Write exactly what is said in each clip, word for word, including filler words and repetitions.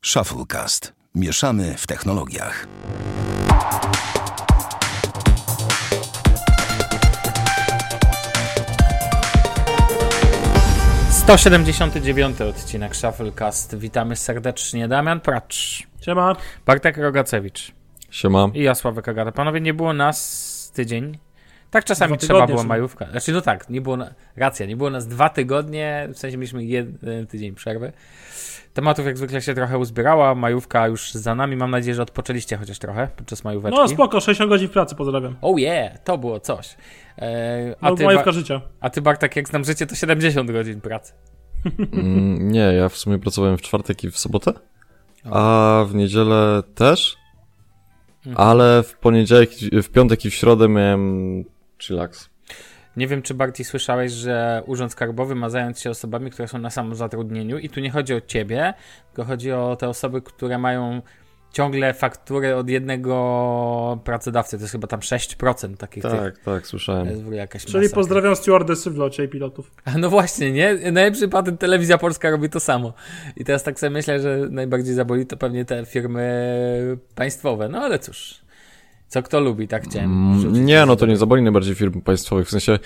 Shufflecast. Mieszamy w technologiach. sto siedemdziesiąty dziewiąty odcinek Shufflecast. Witamy serdecznie. Damian Pracz. Siema. Bartek Rogacewicz. Siema. I ja, Sławek Agata. Panowie, nie było nas tydzień. Tak czasami Dwa trzeba było są. majówka. Znaczy, no tak, nie było na... racja, nie było nas dwa tygodnie, w sensie mieliśmy jeden tydzień przerwy. Tematów jak zwykle się trochę uzbierała, majówka już za nami. Mam nadzieję, że odpoczęliście chociaż trochę podczas majóweczki. No spoko, sześćdziesiąt godzin w pracy, pozdrawiam. Oh yeah, to było coś. E, a, No, ty, majówka ba- życia. a ty, Bartek, jak znam życie, to siedemdziesiąt godzin pracy. Mm, nie, ja w sumie pracowałem w czwartek i w sobotę, a w niedzielę też, Mhm. ale w poniedziałek, w piątek i w środę miałem chillax. Nie wiem, czy Barty słyszałeś, że Urząd Skarbowy ma zająć się osobami, które są na samozatrudnieniu i tu nie chodzi o ciebie, tylko chodzi o te osoby, które mają ciągle faktury od jednego pracodawcy. To jest chyba tam sześć procent takich tych. Tak, tak, To słyszałem. jest w ogóle jakaś Czyli masakra. pozdrawiam stewardessy w locie i pilotów. A no właśnie, nie? Najlepszy patent, Telewizja Polska robi to samo. I teraz tak sobie myślę, że najbardziej zaboli to pewnie te firmy państwowe. No ale cóż, co kto lubi, tak chciałem Mm, wrzucić. nie, no to nie zaboli najbardziej firm państwowych, w sensie...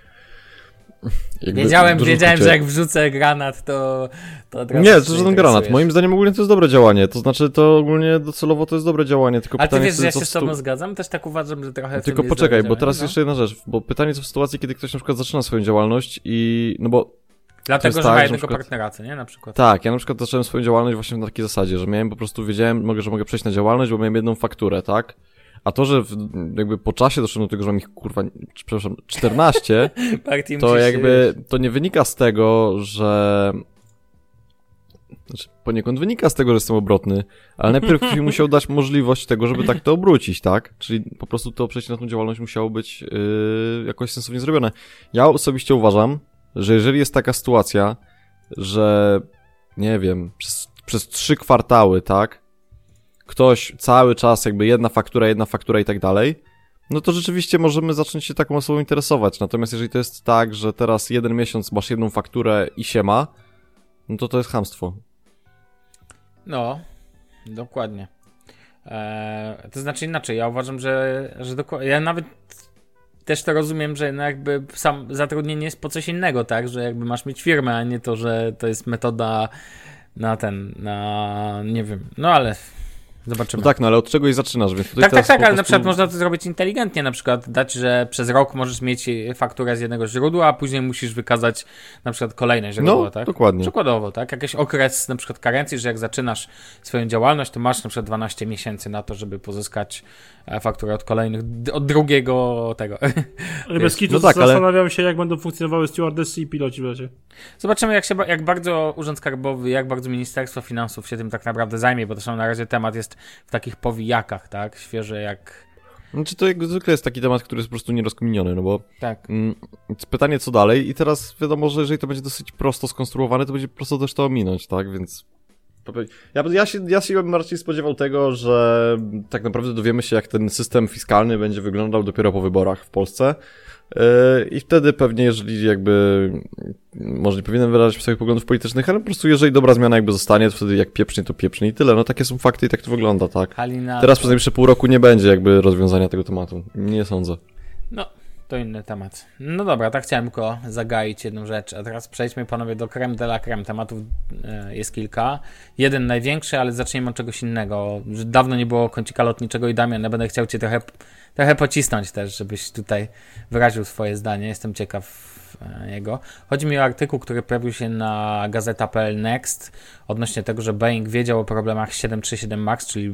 jakby Wiedziałem, w dużym wiedziałem, skrócie- że jak wrzucę granat, to... to od razu Nie, się to żaden zainteresujesz. granat. Moim zdaniem ogólnie to jest dobre działanie. To znaczy, to ogólnie docelowo to jest dobre działanie. Tylko A ty pytanie, wiesz, co- że ja co się w z stu- tobą zgadzam? Też tak uważam, że trochę... w Tylko tym jest poczekaj, dobre bo teraz działanie, jeszcze jedna rzecz, bo pytanie co w sytuacji, kiedy ktoś na przykład zaczyna swoją działalność i, no bo Dlatego, jest że ma tak, że jednego na przykład- partnera, co nie? Na przykład. tak, ja na przykład zacząłem swoją działalność właśnie na takiej zasadzie, że miałem po prostu, wiedziałem, mogę, że mogę przejść na działalność, bo miałem jedną fakturę, tak? A to, że w, jakby po czasie doszedłem do tego, że mam ich, kurwa, przepraszam, czternaście, Partii to musisz się- jakby, to nie wynika z tego, że... Znaczy, poniekąd wynika z tego, że jestem obrotny, ale najpierw ktoś mi musiał dać możliwość tego, żeby tak to obrócić, tak? Czyli po prostu to przejście na tą działalność musiało być yy, jakoś sensownie zrobione. Ja osobiście uważam, że jeżeli jest taka sytuacja, że nie wiem, przez, przez trzy kwartały, tak? Ktoś cały czas jakby jedna faktura, jedna faktura i tak dalej, no to rzeczywiście możemy zacząć się taką osobą interesować. Natomiast jeżeli to jest tak, że teraz jeden miesiąc masz jedną fakturę i siema, no to to jest chamstwo. No, dokładnie. Eee, to znaczy inaczej, ja uważam, że, że dokładnie, ja nawet też to rozumiem, że no jakby sam zatrudnienie jest po coś innego, tak, że jakby masz mieć firmę, a nie to, że to jest metoda na ten, na, nie wiem, no ale zobaczymy. No tak, no ale od czegoś zaczynasz, więc tutaj Tak, tak, teraz tak, po ale na prostu- przykład można to zrobić inteligentnie, na przykład dać, że przez rok możesz mieć fakturę z jednego źródła, a później musisz wykazać na przykład kolejne źródło, No, tak? dokładnie. Przykładowo, tak? Jakiś okres na przykład karencji, że jak zaczynasz swoją działalność, to masz na przykład dwanaście miesięcy na to, żeby pozyskać e, fakturę od kolejnych, d- od drugiego tego. Ale bez kitu no tak, ale- zastanawiam się, jak będą funkcjonowały stewardessy i piloci w locie. Zobaczymy, jak się, ba- jak bardzo Urząd Skarbowy, jak bardzo Ministerstwo Finansów się tym tak naprawdę zajmie, bo to są na razie temat jest w takich powijakach, tak? Świeże jak... Znaczy to jak zwykle jest taki temat, który jest po prostu nierozkminiony, no bo Tak. mm, pytanie co dalej i teraz wiadomo, że jeżeli to będzie dosyć prosto skonstruowane, to będzie prosto też to ominąć, tak, więc... Ja, ja, się, ja się bym raczej spodziewał tego, że tak naprawdę dowiemy się, jak ten system fiskalny będzie wyglądał dopiero po wyborach w Polsce. Yy, I wtedy pewnie, jeżeli jakby, może nie powinienem wyrażać swoich poglądów politycznych, ale po prostu jeżeli dobra zmiana jakby zostanie, to wtedy jak pieprznie, to pieprznie i tyle. No takie są fakty i tak to wygląda, tak? Halina... Teraz przez najbliższe pół roku nie będzie jakby rozwiązania tego tematu. Nie sądzę. No, to inny temat. No dobra, tak chciałem tylko zagaić jedną rzecz, a teraz przejdźmy panowie do creme de la creme. Tematów e, jest kilka. Jeden największy, ale zacznijmy od czegoś innego. Że dawno nie było kącika lotniczego i Damian, ja będę chciał cię trochę, trochę pocisnąć też, żebyś tutaj wyraził swoje zdanie. Jestem ciekaw e, jego. Chodzi mi o artykuł, który pojawił się na gazeta kropka p l Next odnośnie tego, że Boeing wiedział o problemach siedem trzy siedem MAX, czyli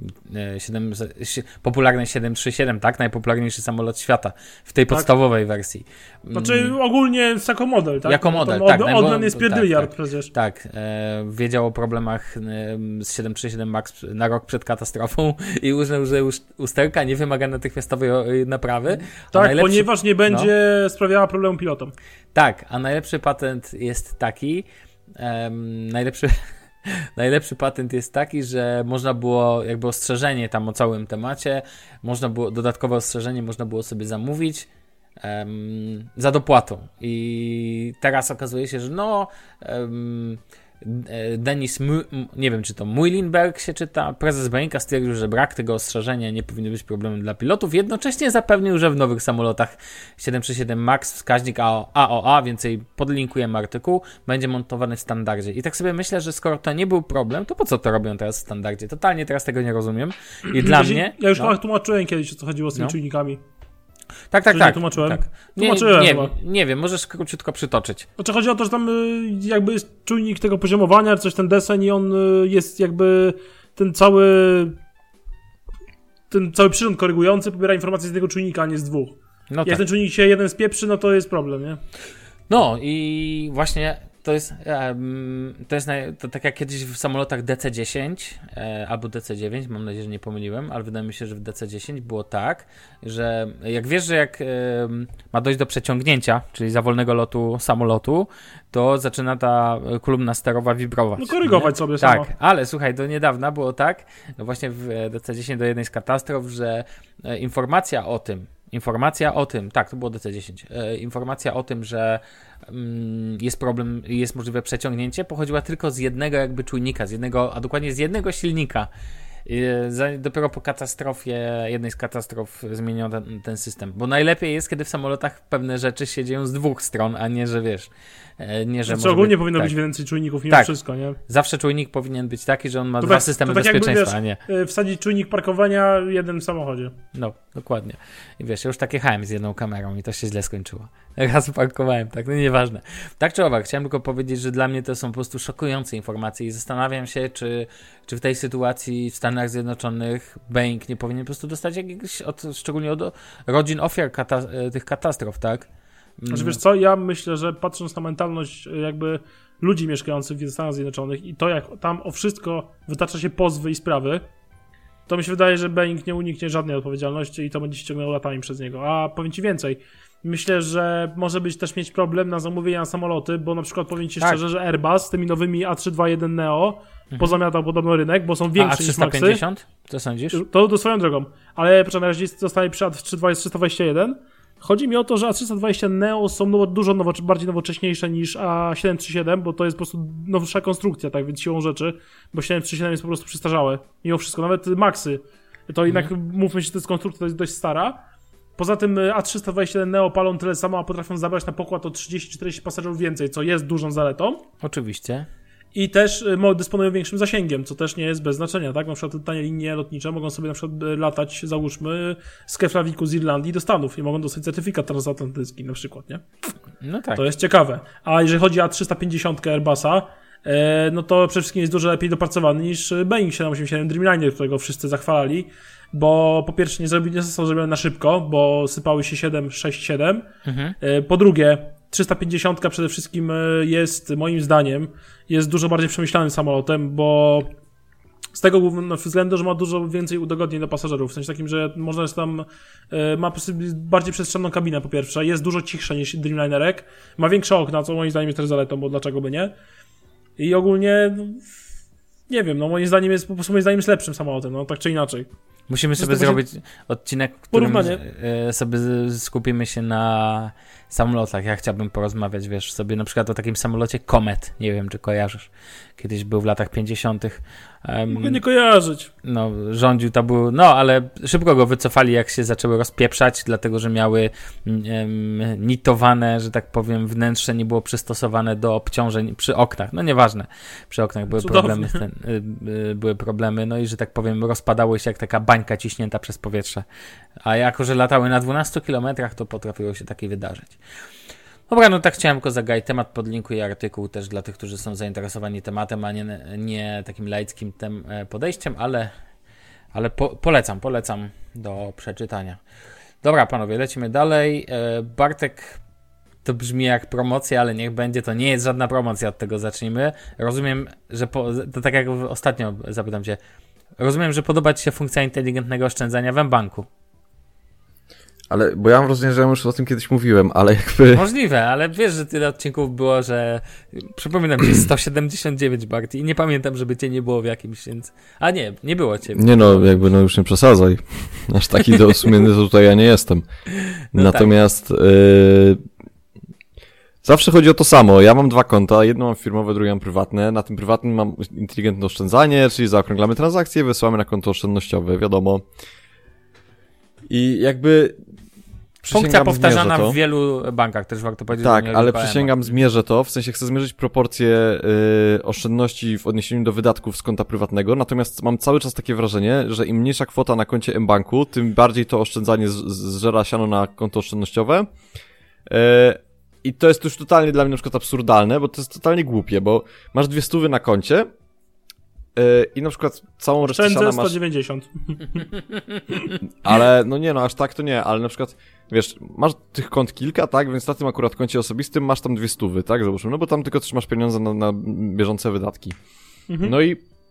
e, siedem, si, popularny siedem trzy siedem, tak? Najpopularniejszy samolot świata w tej Tak. podstawowej wersji. Znaczy ogólnie jest jako model, tak? Jako model, Tam tak, Od, najbo- Odnan jest pierdyliard tak, przecież. Tak, e, wiedział o problemach e, z siedem trzy siedem MAX na rok przed katastrofą i uznał, że już usterka nie wymaga natychmiastowej o, naprawy. A Tak, najlepszy- ponieważ nie będzie sprawiała problemu pilotom. Tak, a najlepszy patent jest taki, em, najlepszy, najlepszy patent jest taki, że można było jakby ostrzeżenie tam o całym temacie, można było, dodatkowe ostrzeżenie można było sobie zamówić um, za dopłatą. I teraz okazuje się, że no um, Denis, M- nie wiem czy to Muilenberg się czyta, prezes Boeinga stwierdził, że brak tego ostrzeżenia nie powinien być problemem dla pilotów. Jednocześnie zapewnił, że w nowych samolotach siedem trzy siedem MAX wskaźnik A O A, więcej podlinkujemy artykuł, będzie montowany w standardzie. I tak sobie myślę, że skoro to nie był problem, to po co to robią teraz w standardzie? Totalnie teraz tego nie rozumiem. I dla ja mnie... Ja już no. tłumaczyłem kiedyś, o co chodziło z tymi no. czujnikami. Tak, tak, Czy tak. Nie tłumaczyłem? tak. Nie, Tłumaczyłem nie, chyba. nie wiem, możesz króciutko przytoczyć. Znaczy chodzi o to, że tam jakby jest czujnik tego poziomowania, coś ten deseń i on jest jakby ten cały ten cały przyrząd korygujący pobiera informacje z jednego czujnika, a nie z dwóch. No Jak tak. ten czujnik się jeden spieprzy, no to jest problem, nie? No i właśnie to jest, to jest to tak jak kiedyś w samolotach D C dziesięć albo D C dziewięć, mam nadzieję, że nie pomyliłem, ale wydaje mi się, że w D C dziesięć było tak, że jak wiesz, że jak ma dojść do przeciągnięcia, czyli za wolnego lotu samolotu, to zaczyna ta kolumna sterowa wibrować. No korygować nie? sobie sama. Tak, ale słuchaj, do niedawna było tak, no właśnie w D C dziesięć do jednej z katastrof, że informacja o tym, Informacja o tym, tak, to było D C dziesięć, e, informacja o tym, że mm, jest problem, jest możliwe przeciągnięcie, pochodziła tylko z jednego jakby czujnika, z jednego, a dokładnie z jednego silnika. E, za, dopiero po katastrofie, jednej z katastrof zmieniono ten, ten system, bo najlepiej jest, kiedy w samolotach pewne rzeczy się dzieją z dwóch stron, a nie, że wiesz, e, nie, że znaczy, ogólnie być, powinno tak. być więcej czujników mimo tak. wszystko, nie? Zawsze czujnik powinien być taki, że on ma to dwa tak, systemy to tak bezpieczeństwa, jakby, wiesz, a nie. wsadzić czujnik parkowania jeden w samochodzie. No, dokładnie. I wiesz, ja już tak jechałem z jedną kamerą i to się źle skończyło. Raz parkowałem, tak, no nieważne. Tak czy owak, chciałem tylko powiedzieć, że dla mnie to są po prostu szokujące informacje i zastanawiam się, czy, czy w tej sytuacji w Stanach Zjednoczonych Boeing nie powinien po prostu dostać jakiegoś, od, szczególnie od rodzin ofiar kata- tych katastrof, tak? Znaczy wiesz co, ja myślę, że patrząc na mentalność jakby ludzi mieszkających w Stanach Zjednoczonych i to jak tam o wszystko wytacza się pozwy i sprawy, to mi się wydaje, że Boeing nie uniknie żadnej odpowiedzialności i to będzie ściągnęło latami przez niego. A powiem ci więcej, myślę, że może być też mieć problem na zamówienia na samoloty, bo na przykład powiem ci tak. szczerze, że Airbus z tymi nowymi A trzysta dwadzieścia jeden neo mhm. pozamiatał podobno rynek, bo są większe niż Maxy. A trzysta pięćdziesiąt? Co sądzisz? To, to swoją drogą. Ale na razie zostanie przy A trzysta dwadzieścia jeden. Chodzi mi o to, że A trzysta dwadzieścia neo są nowo, dużo nowo, bardziej nowocześniejsze niż A siedem trzy siedem, bo to jest po prostu nowsza konstrukcja, tak więc siłą rzeczy, bo siedem trzy siedem jest po prostu przestarzałe. Mimo wszystko, nawet Maxy, to jednak, mhm. mówmy się, że to jest konstrukcja, to jest dość stara. Poza tym A trzysta dwadzieścia jeden neo palą tyle samo, a potrafią zabrać na pokład o trzydzieści czterdzieści pasażerów więcej, co jest dużą zaletą. Oczywiście. I też dysponują większym zasięgiem, co też nie jest bez znaczenia, tak? Na przykład tanie linie lotnicze mogą sobie na przykład latać, załóżmy, z Keflaviku z Irlandii do Stanów i mogą dostać certyfikat transatlantycki na przykład, nie? No tak. To jest ciekawe. A jeżeli chodzi o A trzysta pięćdziesiąt Airbusa, no to przede wszystkim jest dużo lepiej dopracowany niż Boeing siedem osiemdziesiąt siedem Dreamliner, którego wszyscy zachwalali, bo po pierwsze nie, zrobi, nie został zrobiony na szybko, bo sypały się siedem sześć siedem. Mhm. Po drugie, trzysta pięćdziesiąt przede wszystkim jest, moim zdaniem, jest dużo bardziej przemyślanym samolotem, bo z tego względu, że ma dużo więcej udogodnień dla pasażerów, w sensie takim, że można jest tam, ma bardziej przestrzenną kabinę po pierwsze, jest dużo cichsza niż Dreamlinerek, ma większe okna, co moim zdaniem jest też zaletą, bo dlaczego by nie? I ogólnie, no, nie wiem, no moim zdaniem jest, po prostu moim zdaniem jest lepszym samolotem, no tak czy inaczej. Musimy sobie zrobić odcinek, w którym sobie skupimy się na samolotach. Ja chciałbym porozmawiać, wiesz, sobie na przykład o takim samolocie Comet. Nie wiem, czy kojarzysz. Kiedyś był w latach pięćdziesiątych. Um, Mogę nie kojarzyć. No, rządził to był, no, ale szybko go wycofali, jak się zaczęły rozpieprzać, dlatego, że miały um, nitowane, że tak powiem, wnętrze nie było przystosowane do obciążeń przy oknach. No, nieważne. Przy oknach były Cudownie. problemy, ten, y, y, były problemy, no i, że tak powiem, rozpadały się jak taka bańka ciśnięta przez powietrze. A jako, że latały na dwunastu kilometrach, to potrafiło się takie wydarzyć. Dobra, no tak chciałem tylko zagaić temat, podlinkuję artykuł też dla tych, którzy są zainteresowani tematem, a nie, nie takim laickim tem, podejściem, ale, ale po, polecam, polecam do przeczytania. Dobra, panowie, lecimy dalej. Bartek, to brzmi jak promocja, ale niech będzie, to nie jest żadna promocja, od tego zacznijmy. Rozumiem, że po, to tak jak ostatnio zapytam cię, rozumiem, że podoba ci się funkcja inteligentnego oszczędzania w mBanku. Ale, bo ja mam wrażenie, że ja już o tym kiedyś mówiłem, ale jakby... Możliwe, ale wiesz, że tyle odcinków było, że... Przypominam ci, sto siedemdziesiąt dziewięć, Barty, i nie pamiętam, żeby cię nie było w jakimś, więc... A nie, nie było cię. Nie no, jakby no już nie przesadzaj. Aż taki dosumienny to tutaj ja nie jestem. No natomiast tak. yy, Zawsze chodzi o to samo. Ja mam dwa konta, jedno mam firmowe, drugie mam prywatne. Na tym prywatnym mam inteligentne oszczędzanie, czyli zaokrąglamy transakcje, wysyłamy na konto oszczędnościowe, wiadomo. I jakby... Funkcja powtarzana w wielu bankach, też warto powiedzieć. Tak, ale przysięgam, zmierzę to, w sensie chcę zmierzyć proporcje y, oszczędności w odniesieniu do wydatków z konta prywatnego, natomiast mam cały czas takie wrażenie, że im mniejsza kwota na koncie mBanku, tym bardziej to oszczędzanie z, zżera siano na konto oszczędnościowe. Y, I to jest już totalnie dla mnie na przykład absurdalne, bo to jest totalnie głupie, bo masz dwie stówy na koncie, i na przykład całą resztę siana masz... sto dziewięćdziesiąt. Ale, no nie no, aż tak to nie, ale na przykład, wiesz, masz tych kont kilka, tak, więc na tym akurat koncie osobistym masz tam dwie stówy, tak, załóżmy, no bo tam tylko trzymasz pieniądze na, na bieżące wydatki. Mhm. No i...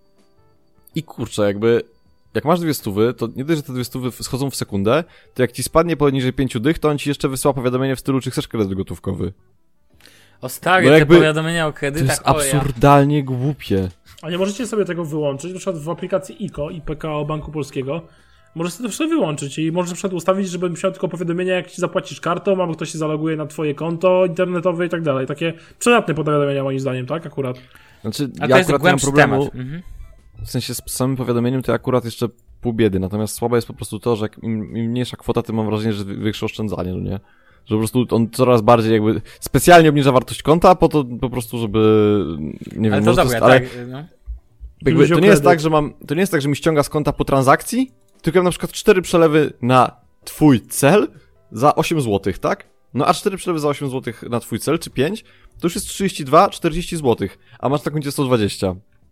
I kurczę, jakby... Jak masz dwie stówy, to nie dość, że te dwie stówy schodzą w sekundę, to jak ci spadnie poniżej pięciu dych, to on ci jeszcze wysyła powiadomienie w stylu, czy chcesz kredyt gotówkowy. O stary, no jakby, te powiadomienia o kredytach... To jest absurdalnie głupie. A nie możecie sobie tego wyłączyć, na przykład w aplikacji I K O, I P K O Banku Polskiego, możesz sobie to wszystko wyłączyć i możesz na przykład ustawić, żeby musiał tylko powiadomienia, jak ci zapłacisz kartą, albo ktoś się zaloguje na twoje konto internetowe i tak dalej. Takie przydatne powiadomienia moim zdaniem, tak? Akurat. Znaczy, A ja to jest akurat nie mam problemu, mhm. w sensie z samym powiadomieniem to akurat jeszcze pół biedy, natomiast słabe jest po prostu to, że im, im mniejsza kwota, tym mam wrażenie, że większe oszczędzanie, no nie? Że po prostu on coraz bardziej jakby specjalnie obniża wartość konta po to po prostu, żeby nie wiem, ale to może dobre, to jest, tak, ale no. jakby, to nie jest tak, że mam, to nie jest tak, że mi ściąga z konta po transakcji, tylko na przykład cztery przelewy na twój cel za osiem złotych, tak? No a cztery przelewy za osiem złotych na twój cel, czy pięć, to już jest trzydzieści dwa czterdzieści złotych, a masz na koncie sto dwadzieścia.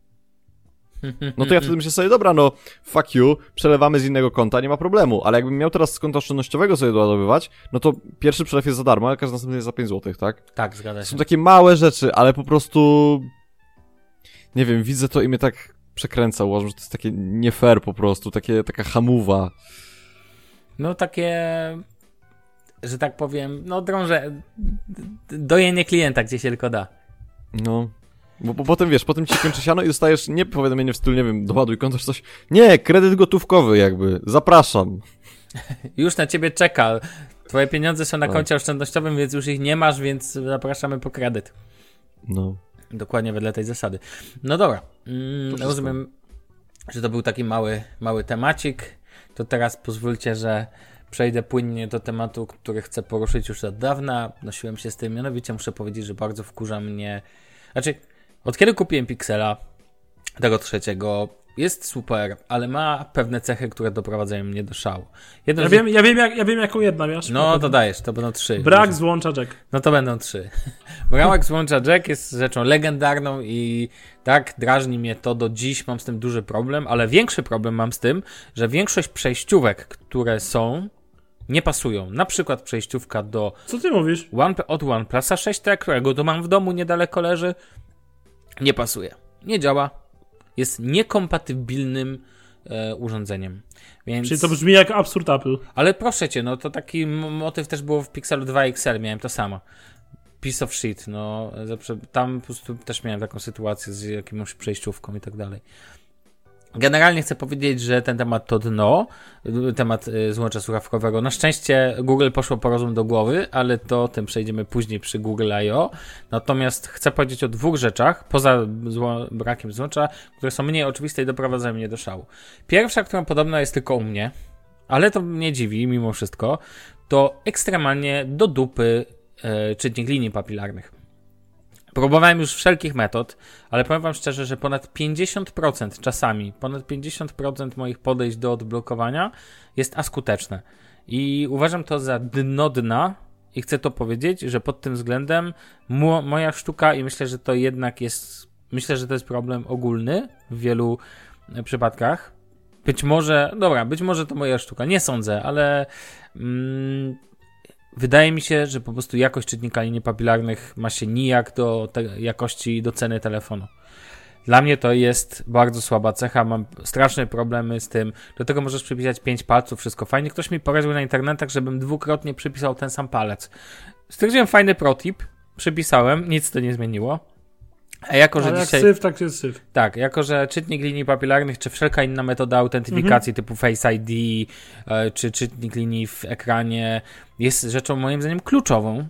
No to ja wtedy myślę sobie, dobra, no fuck you, przelewamy z innego konta, nie ma problemu, ale jakbym miał teraz z konta oszczędnościowego sobie doładowywać, no to pierwszy przelew jest za darmo, a każdy następny jest za pięć złotych, tak? Tak, zgadza się. Są takie małe rzeczy, ale po prostu nie wiem, widzę to i mnie tak przekręca, uważam, że to jest takie nie fair po prostu, takie, taka hamuwa. No takie, że tak powiem, no drąże, dojenie klienta, gdzie się tylko da. No... Bo, bo potem, wiesz, potem ci kończy siano i dostajesz nie powiadomienie w stylu, nie wiem, doładuj konto czy coś. Nie, kredyt gotówkowy jakby, zapraszam. Już na ciebie czeka. Twoje pieniądze są na koncie oszczędnościowym, więc już ich nie masz, więc zapraszamy po kredyt. No. Dokładnie wedle tej zasady. No dobra, mm, rozumiem, że to był taki mały, mały temacik. To teraz pozwólcie, że przejdę płynnie do tematu, który chcę poruszyć już od dawna. Nosiłem się z tym, mianowicie muszę powiedzieć, że bardzo wkurza mnie... Znaczy... Od kiedy kupiłem Pixela, tego trzeciego, jest super, ale ma pewne cechy, które doprowadzają mnie do szału. Jedno ja, z... wiem, ja, wiem, jak, ja wiem, jaką jedna miałeś. No to dajesz, to będą trzy. Brak złącza jack. No to będą trzy. Brak złącza jack jest rzeczą legendarną i tak, drażni mnie to do dziś, mam z tym duży problem, ale większy problem mam z tym, że większość przejściówek, które są, nie pasują. Na przykład przejściówka do... Co ty mówisz? One, od OnePlusa sześć T, którego tu mam w domu, niedaleko leży. Nie pasuje. Nie działa. Jest niekompatybilnym e, urządzeniem. Więc... Czyli to brzmi jak absurd Apple. Ale proszę cię, no to taki motyw też było w Pixelu dwa X L. Miałem to samo. Piece of shit. No, tam po prostu też miałem taką sytuację z jakąś przejściówką i tak dalej. Generalnie chcę powiedzieć, że ten temat to dno, temat złącza słuchawkowego. Na szczęście Google poszło po rozum do głowy, ale to o tym przejdziemy później przy Google I O. Natomiast chcę powiedzieć o dwóch rzeczach, poza zło- brakiem złącza, które są mniej oczywiste i doprowadzają mnie do szału. Pierwsza, która podobna jest tylko u mnie, ale to mnie dziwi mimo wszystko, to ekstremalnie do dupy e, czytnik linii papilarnych. Próbowałem już wszelkich metod, ale powiem wam szczerze, że ponad pięćdziesiąt procent czasami, ponad pięćdziesiąt procent moich podejść do odblokowania jest askuteczne. I uważam to za dno dna i chcę to powiedzieć, że pod tym względem mo- moja sztuka i myślę, że to jednak jest, myślę, że to jest problem ogólny w wielu przypadkach. Być może, dobra, być może to moja sztuka, nie sądzę, ale... Mm, wydaje mi się, że po prostu jakość czytnika linii papilarnych ma się nijak do te- jakości, do ceny telefonu. Dla mnie to jest bardzo słaba cecha, mam straszne problemy z tym. Do tego możesz przypisać pięć palców, wszystko fajnie. Ktoś mi poradził na internetach, żebym dwukrotnie przypisał ten sam palec. Stwierdziłem fajny protip, przypisałem, nic to nie zmieniło. A jako, że Ale dzisiaj... jak syf, tak jest syf. Tak, jako że czytnik linii papilarnych, czy wszelka inna metoda autentyfikacji mhm. typu Face I D, e, czy czytnik linii w ekranie jest rzeczą moim zdaniem kluczową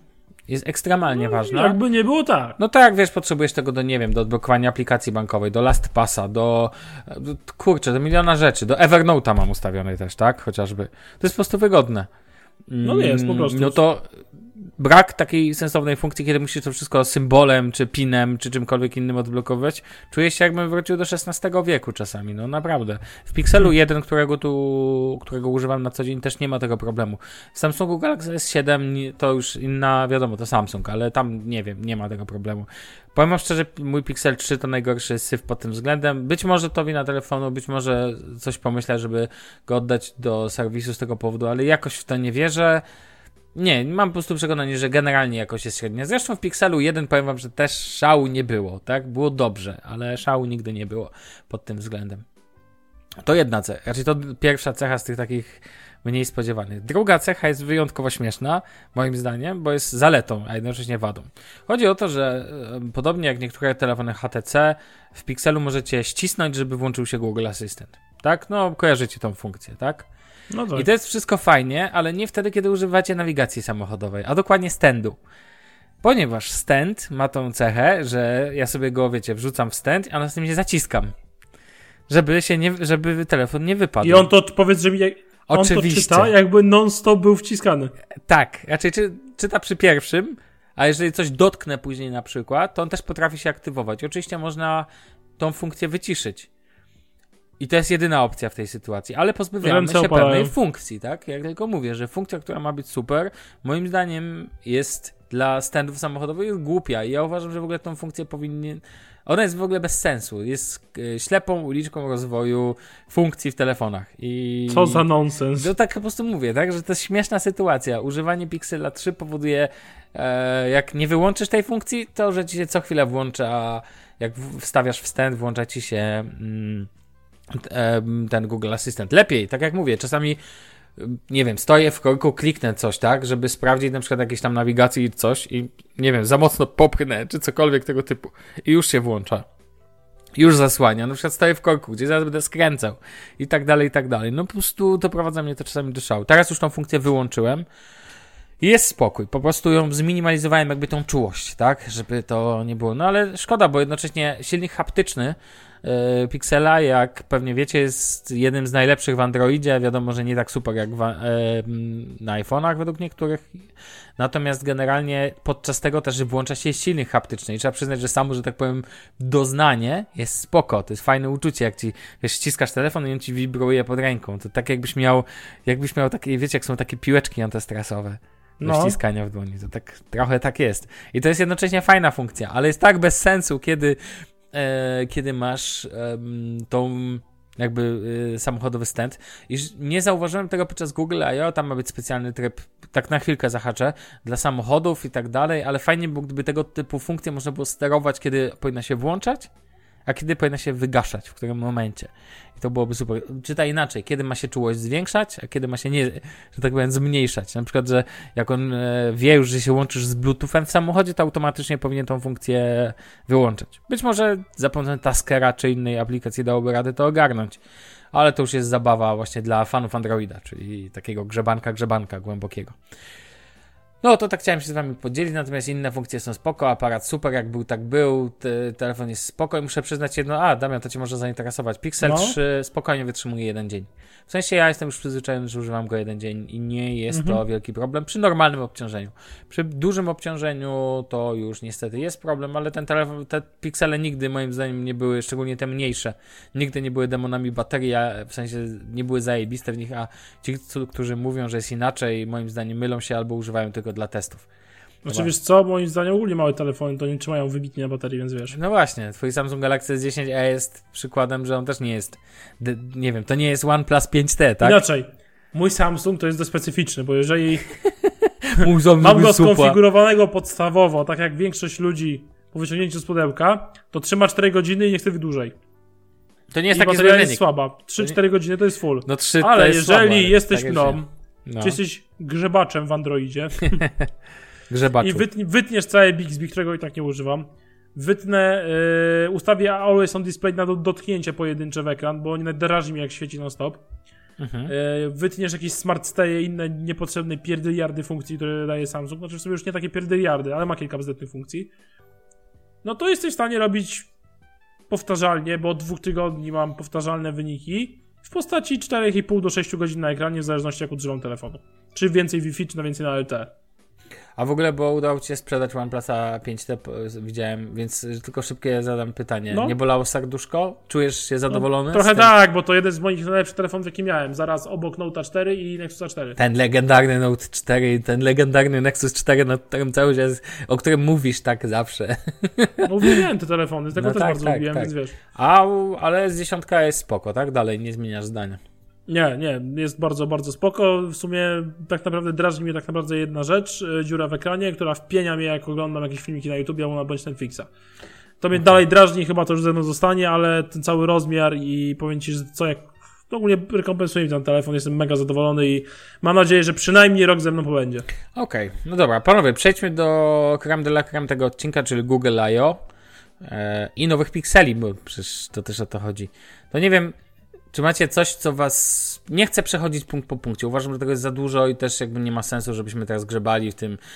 jest ekstremalnie no, ważna. Jakby nie było tak. No tak, wiesz, potrzebujesz tego do, nie wiem, do odblokowania aplikacji bankowej, do LastPassa, do, do kurczę, do miliona rzeczy, do Evernote'a mam ustawiony też, tak, chociażby. To jest po prostu wygodne. No jest, po prostu. No to brak takiej sensownej funkcji, kiedy musisz to wszystko symbolem, czy pinem, czy czymkolwiek innym odblokować, czuję się, jakbym wrócił do szesnastego wieku czasami, no naprawdę. W Pixelu jeden, którego tu, którego używam na co dzień, też nie ma tego problemu. W Samsungu Galaxy S siedem to już inna, wiadomo, to Samsung, ale tam, nie wiem, nie ma tego problemu. Powiem wam szczerze, mój Pixel trzy to najgorszy syf pod tym względem. Być może to wina telefonu, być może coś pomyślę, żeby go oddać do serwisu z tego powodu, ale jakoś w to nie wierzę. Nie, mam po prostu przekonanie, że generalnie jakoś jest średnia. Zresztą w Pixelu jeden powiem wam, że też szału nie było, tak? Było dobrze, ale szału nigdy nie było pod tym względem. To jedna cecha, raczej to pierwsza cecha z tych takich mniej spodziewanych. Druga cecha jest wyjątkowo śmieszna, moim zdaniem, bo jest zaletą, a jednocześnie wadą. Chodzi o to, że e, podobnie jak niektóre telefony H T C, w Pixelu możecie ścisnąć, żeby włączył się Google Assistant. Tak? No, kojarzycie tą funkcję, tak? No tak. I to jest wszystko fajnie, ale nie wtedy, kiedy używacie nawigacji samochodowej, a dokładnie standu. Ponieważ stand ma tą cechę, że ja sobie go, wiecie, wrzucam w stand, a następnie zaciskam. Żeby się nie, żeby telefon nie wypadł. I on to, powiedz, że mi, on Oczywiście. to czyta, jakby non-stop był wciskany. Tak, raczej czy, czyta przy pierwszym, a jeżeli coś dotknę później na przykład, to on też potrafi się aktywować. Oczywiście można tą funkcję wyciszyć. I to jest jedyna opcja w tej sytuacji, ale pozbywiamy Ręce się opalają. pewnej funkcji, tak? Jak tylko mówię, że funkcja, która ma być super, moim zdaniem jest dla standów samochodowych jest głupia i ja uważam, że w ogóle tą funkcję powinien... Ona jest w ogóle bez sensu. Jest y, ślepą uliczką rozwoju funkcji w telefonach. I... Co za nonsens. To tak po prostu mówię, tak? Że to jest śmieszna sytuacja. Używanie Pixela trzy powoduje, e, jak nie wyłączysz tej funkcji, to że ci się co chwilę włącza, a jak w- wstawiasz w stand, włącza ci się mm, t- em, ten Google Assistant. Lepiej, tak jak mówię, czasami nie wiem, stoję w korku, kliknę coś, tak, żeby sprawdzić na przykład jakieś tam nawigacji i coś i nie wiem, za mocno popchnę, czy cokolwiek tego typu i już się włącza. Już zasłania, na przykład stoję w korku, gdzie zaraz będę skręcał i tak dalej, i tak dalej. No po prostu doprowadza mnie to czasami do szału. Teraz już tą funkcję wyłączyłem i jest spokój, po prostu ją zminimalizowałem jakby tą czułość, tak, żeby to nie było. No ale szkoda, bo jednocześnie silnik haptyczny yy, Pixela, jak pewnie wiecie, jest jednym z najlepszych w Androidzie, wiadomo, że nie tak super jak w, yy, na iPhone'ach według niektórych, natomiast generalnie podczas tego też włącza się silnik haptyczny i trzeba przyznać, że samo, że tak powiem, doznanie jest spoko, to jest fajne uczucie, jak ci, wiesz, ściskasz telefon i on ci wibruje pod ręką, to tak jakbyś miał, jakbyś miał takie, wiecie, jak są takie piłeczki antystresowe do No. ściskania w dłoni, to tak trochę tak jest. I to jest jednocześnie fajna funkcja, ale jest tak bez sensu, kiedy, e, kiedy masz e, tą jakby e, samochodowy stand. I nie zauważyłem tego podczas Google I O, tam ma być specjalny tryb, tak na chwilkę zahaczę, dla samochodów i tak dalej, ale fajnie było, gdyby tego typu funkcje można było sterować, kiedy powinna się włączać, a kiedy powinna się wygaszać, w którym momencie. I to byłoby super. Czytaj inaczej, kiedy ma się czułość zwiększać, a kiedy ma się nie, że tak powiem, zmniejszać. Na przykład, że jak on e, wie już, że się łączysz z Bluetoothem w samochodzie, to automatycznie powinien tą funkcję wyłączyć. Być może za pomocą Taskera czy innej aplikacji dałoby radę to ogarnąć. Ale to już jest zabawa właśnie dla fanów Androida, czyli takiego grzebanka, grzebanka głębokiego. No to tak chciałem się z wami podzielić, natomiast inne funkcje są spoko, aparat super, jak był, tak był, te, telefon jest spoko i muszę przyznać jedno, a Damian, to cię może zainteresować, Pixel No. trzy spokojnie wytrzymuje jeden dzień. W sensie ja jestem już przyzwyczajony, że używam go jeden dzień i nie jest Mhm. to wielki problem przy normalnym obciążeniu. Przy dużym obciążeniu to już niestety jest problem, ale ten telefon, te Pixele nigdy moim zdaniem nie były, szczególnie te mniejsze, nigdy nie były demonami baterii, a w sensie nie były zajebiste w nich, a ci, którzy mówią, że jest inaczej, moim zdaniem mylą się albo używają tylko dla testów. Znaczy Dobra. wiesz co, moim zdaniem ogólnie małe telefony to nie trzymają wybitnie na baterii, więc wiesz. No właśnie, twój Samsung Galaxy S dziesięć e jest przykładem, że on też nie jest, d- nie wiem, to nie jest OnePlus pięć T, tak? Inaczej, mój Samsung to jest dość specyficzny, bo jeżeli Muszą mam go być super. skonfigurowanego podstawowo, tak jak większość ludzi po wyciągnięciu z pudełka, to trzyma cztery godziny i nie chce wydłużej. To nie jest I taki zły bateria jest wynik. słaba. trzy cztery godziny to jest full. No trzy to Ale jest jeżeli słabo, ale jesteś tak mną, jest, no. czy jesteś grzebaczem w Androidzie Grzebaczu. i wytnie, wytniesz całe Bixby, którego i tak nie używam, wytnę, yy, ustawię Always on Display na do, dotknięcie pojedyncze w ekran, bo nie drażni mnie jak świeci non stop. Mhm. Yy, wytniesz jakieś smart staye, inne niepotrzebne pierdyliardy funkcji, które daje Samsung, znaczy w sumie już nie takie pierdyliardy, ale ma kilka bzdetnych funkcji, no to jesteś w stanie robić powtarzalnie, bo od dwóch tygodni mam powtarzalne wyniki w postaci cztery i pół do sześciu godzin na ekranie, w zależności jak używam telefonu. Czy więcej Wi-Fi, czy na więcej na L T E. A w ogóle, bo udało ci się sprzedać OnePlusa pięć T, widziałem, więc tylko szybkie zadam pytanie. No. Nie bolało serduszko? Czujesz się zadowolony? No, trochę z tym? tak, bo to jeden z moich najlepszych telefonów, jaki miałem. Zaraz obok Note'a cztery i Nexusa cztery. Ten legendarny Note cztery, ten legendarny Nexus cztery, nad którym cały czas, o którym mówisz tak zawsze. No uwielbiałem te telefony, z tego No też tak, bardzo tak, lubiłem, tak. więc wiesz. A, ale z dziesiątka jest spoko, tak? Dalej nie zmieniasz zdania. Nie, nie, jest bardzo, bardzo spoko. W sumie tak naprawdę drażni mnie tak naprawdę jedna rzecz, yy, dziura w ekranie, która wpienia mnie, jak oglądam jakieś filmiki na YouTube albo na bądź Netflixa. To mnie okay. dalej drażni, chyba to już ze mną zostanie, ale ten cały rozmiar i powiem ci, że co jak ogólnie rekompensuje mi ten telefon, jestem mega zadowolony i mam nadzieję, że przynajmniej rok ze mną pobędzie. Okej, okay. No dobra, panowie, przejdźmy do creme de la creme tego odcinka, czyli Google I O e, i nowych pikseli, bo przecież to też o to chodzi. To nie wiem, czy macie coś, co was... Nie chcę przechodzić punkt po punkcie. Uważam, że tego jest za dużo i też jakby nie ma sensu, żebyśmy teraz grzebali w tym...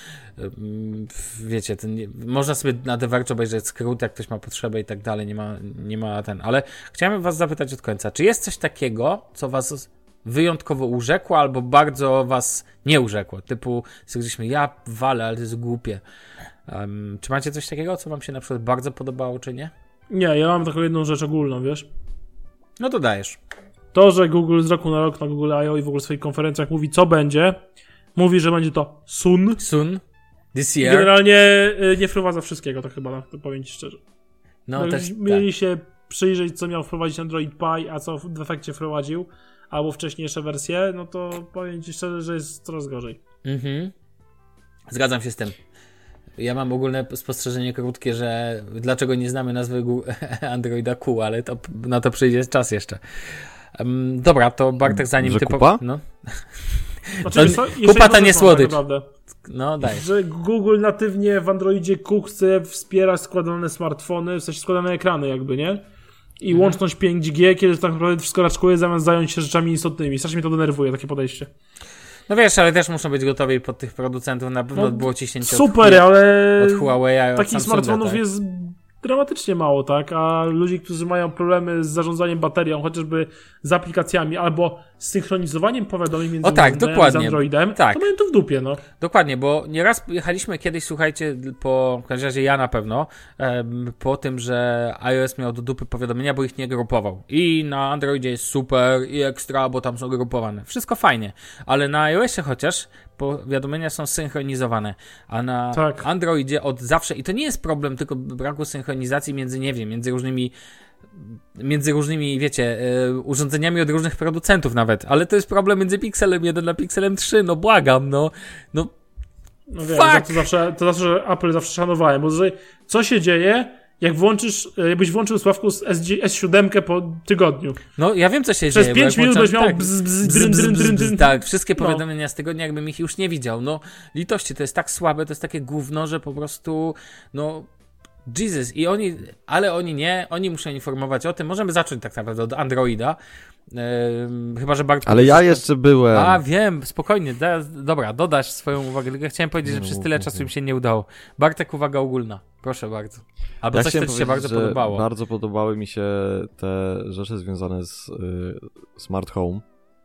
Wiecie, ten, można sobie na The Verge obejrzeć skrót, jak ktoś ma potrzebę i tak dalej. Nie ma, nie ma ten... Ale chciałem was zapytać od końca. Czy jest coś takiego, co was wyjątkowo urzekło albo bardzo was nie urzekło? Typu, stwierdziliśmy, ja walę, ale to jest głupie. Um, czy macie coś takiego, co wam się na przykład bardzo podobało, czy nie? Nie, ja mam taką jedną rzecz ogólną, wiesz? No to dajesz. To, że Google z roku na rok na Google I O i w ogóle w swoich konferencjach mówi, co będzie, mówi, że będzie to soon. Soon. This I year. generalnie y, nie wprowadza wszystkiego, to chyba, no, to powiem ci szczerze. No, no też mieli tak. się przyjrzeć, co miał wprowadzić Android Pie, a co w efekcie wprowadził, albo wcześniejsze wersje, no to powiem ci szczerze, że jest coraz gorzej. Mhm. Zgadzam się z tym. Ja mam ogólne spostrzeżenie krótkie, że dlaczego nie znamy nazwy Androida Q, ale to, na to przyjdzie czas jeszcze. Um, dobra, to Bartek, zanim że ty... kupa? Po... No. Znaczy, to, co, kupa to nie słodycz. Tak no daj. Że Google natywnie w Androidzie Q chce wspierać składane smartfony, w sensie składane ekrany jakby, nie? I mhm. łączność pięć G, kiedy tak naprawdę wszystko raczkuje, zamiast zająć się rzeczami istotnymi. Strasznie mnie to denerwuje, takie podejście. No wiesz, ale też muszą być gotowi pod tych producentów, na pewno no, było ciśnięcie super, od, ale od Huawei, takich od smartfonów tak? jest dramatycznie mało, tak? A ludzi, którzy mają problemy z zarządzaniem baterią, chociażby z aplikacjami albo z synchronizowaniem powiadomień między o tak, dokładnie. z Androidem, tak. to mają to w dupie, no. Dokładnie, bo nieraz jechaliśmy kiedyś, słuchajcie, po, w każdym razie ja na pewno, em, po tym, że iOS miał do dupy powiadomienia, bo ich nie grupował. I na Androidzie jest super i ekstra, bo tam są grupowane. Wszystko fajnie, ale na iOSie chociaż powiadomienia są synchronizowane, a na tak. Androidzie od zawsze, i to nie jest problem tylko braku synchronizacji między, nie wiem, między różnymi między różnymi, wiecie, yy, urządzeniami od różnych producentów nawet, ale to jest problem między Pixelem jeden a Pixelem trzy, no błagam, no, no, no wiem, fuck! To zawsze, to zawsze, że Apple zawsze szanowałem, bo że co się dzieje, jak włączysz, jakbyś włączył Sławku z S siedem po tygodniu. No, ja wiem, co się Przez dzieje. Przez pięć minut będziesz miał tak, bzz, bzz, dryn, dryn, dryn, dryn. Tak, wszystkie powiadomienia no. z tygodnia, jakbym ich już nie widział. No, litości, to jest tak słabe, to jest takie gówno, że po prostu, no, Jesus. I oni, ale oni nie, oni muszą informować o tym. Możemy zacząć tak naprawdę od Androida. Yy, chyba, że Bartek... Ale ja jeszcze byłem. A, wiem, spokojnie. Da, dobra, dodasz swoją uwagę. Tylko chciałem powiedzieć, że przez tyle czasu im się nie udało. Bartek, uwaga ogólna. Proszę bardzo. Albo ja coś, co ci się bardzo podobało. Bardzo podobały mi się te rzeczy związane z y, Smart Home.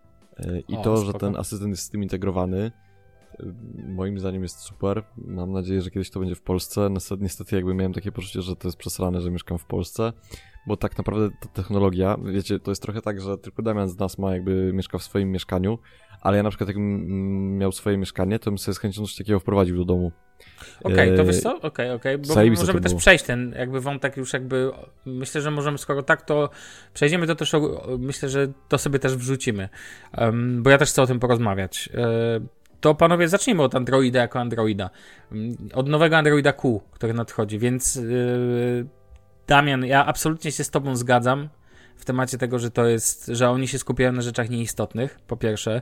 Y, I o, to, spoko. Że ten asystent jest z tym integrowany. Y, moim zdaniem jest super. Mam nadzieję, że kiedyś to będzie w Polsce. Niestety, niestety jakby miałem takie poczucie, że to jest przesrane, że mieszkam w Polsce. Bo tak naprawdę ta technologia, wiecie, to jest trochę tak, że tylko Damian z nas ma jakby mieszka w swoim mieszkaniu, ale ja na przykład jakbym miał swoje mieszkanie, to bym sobie z chęcią coś takiego wprowadził do domu. Okej, okay, to wiesz co? Okej, okay, okej, okay. Bo Zajebiste możemy też było. przejść ten jakby wątek już jakby, myślę, że możemy, skoro tak, to przejdziemy, to też myślę, że to sobie też wrzucimy, um, bo ja też chcę o tym porozmawiać. Um, to panowie, zacznijmy od Androida jako Androida. Um, od nowego Androida Q, który nadchodzi, więc yy, Damian, ja absolutnie się z tobą zgadzam w temacie tego, że to jest, że oni się skupiają na rzeczach nieistotnych, po pierwsze.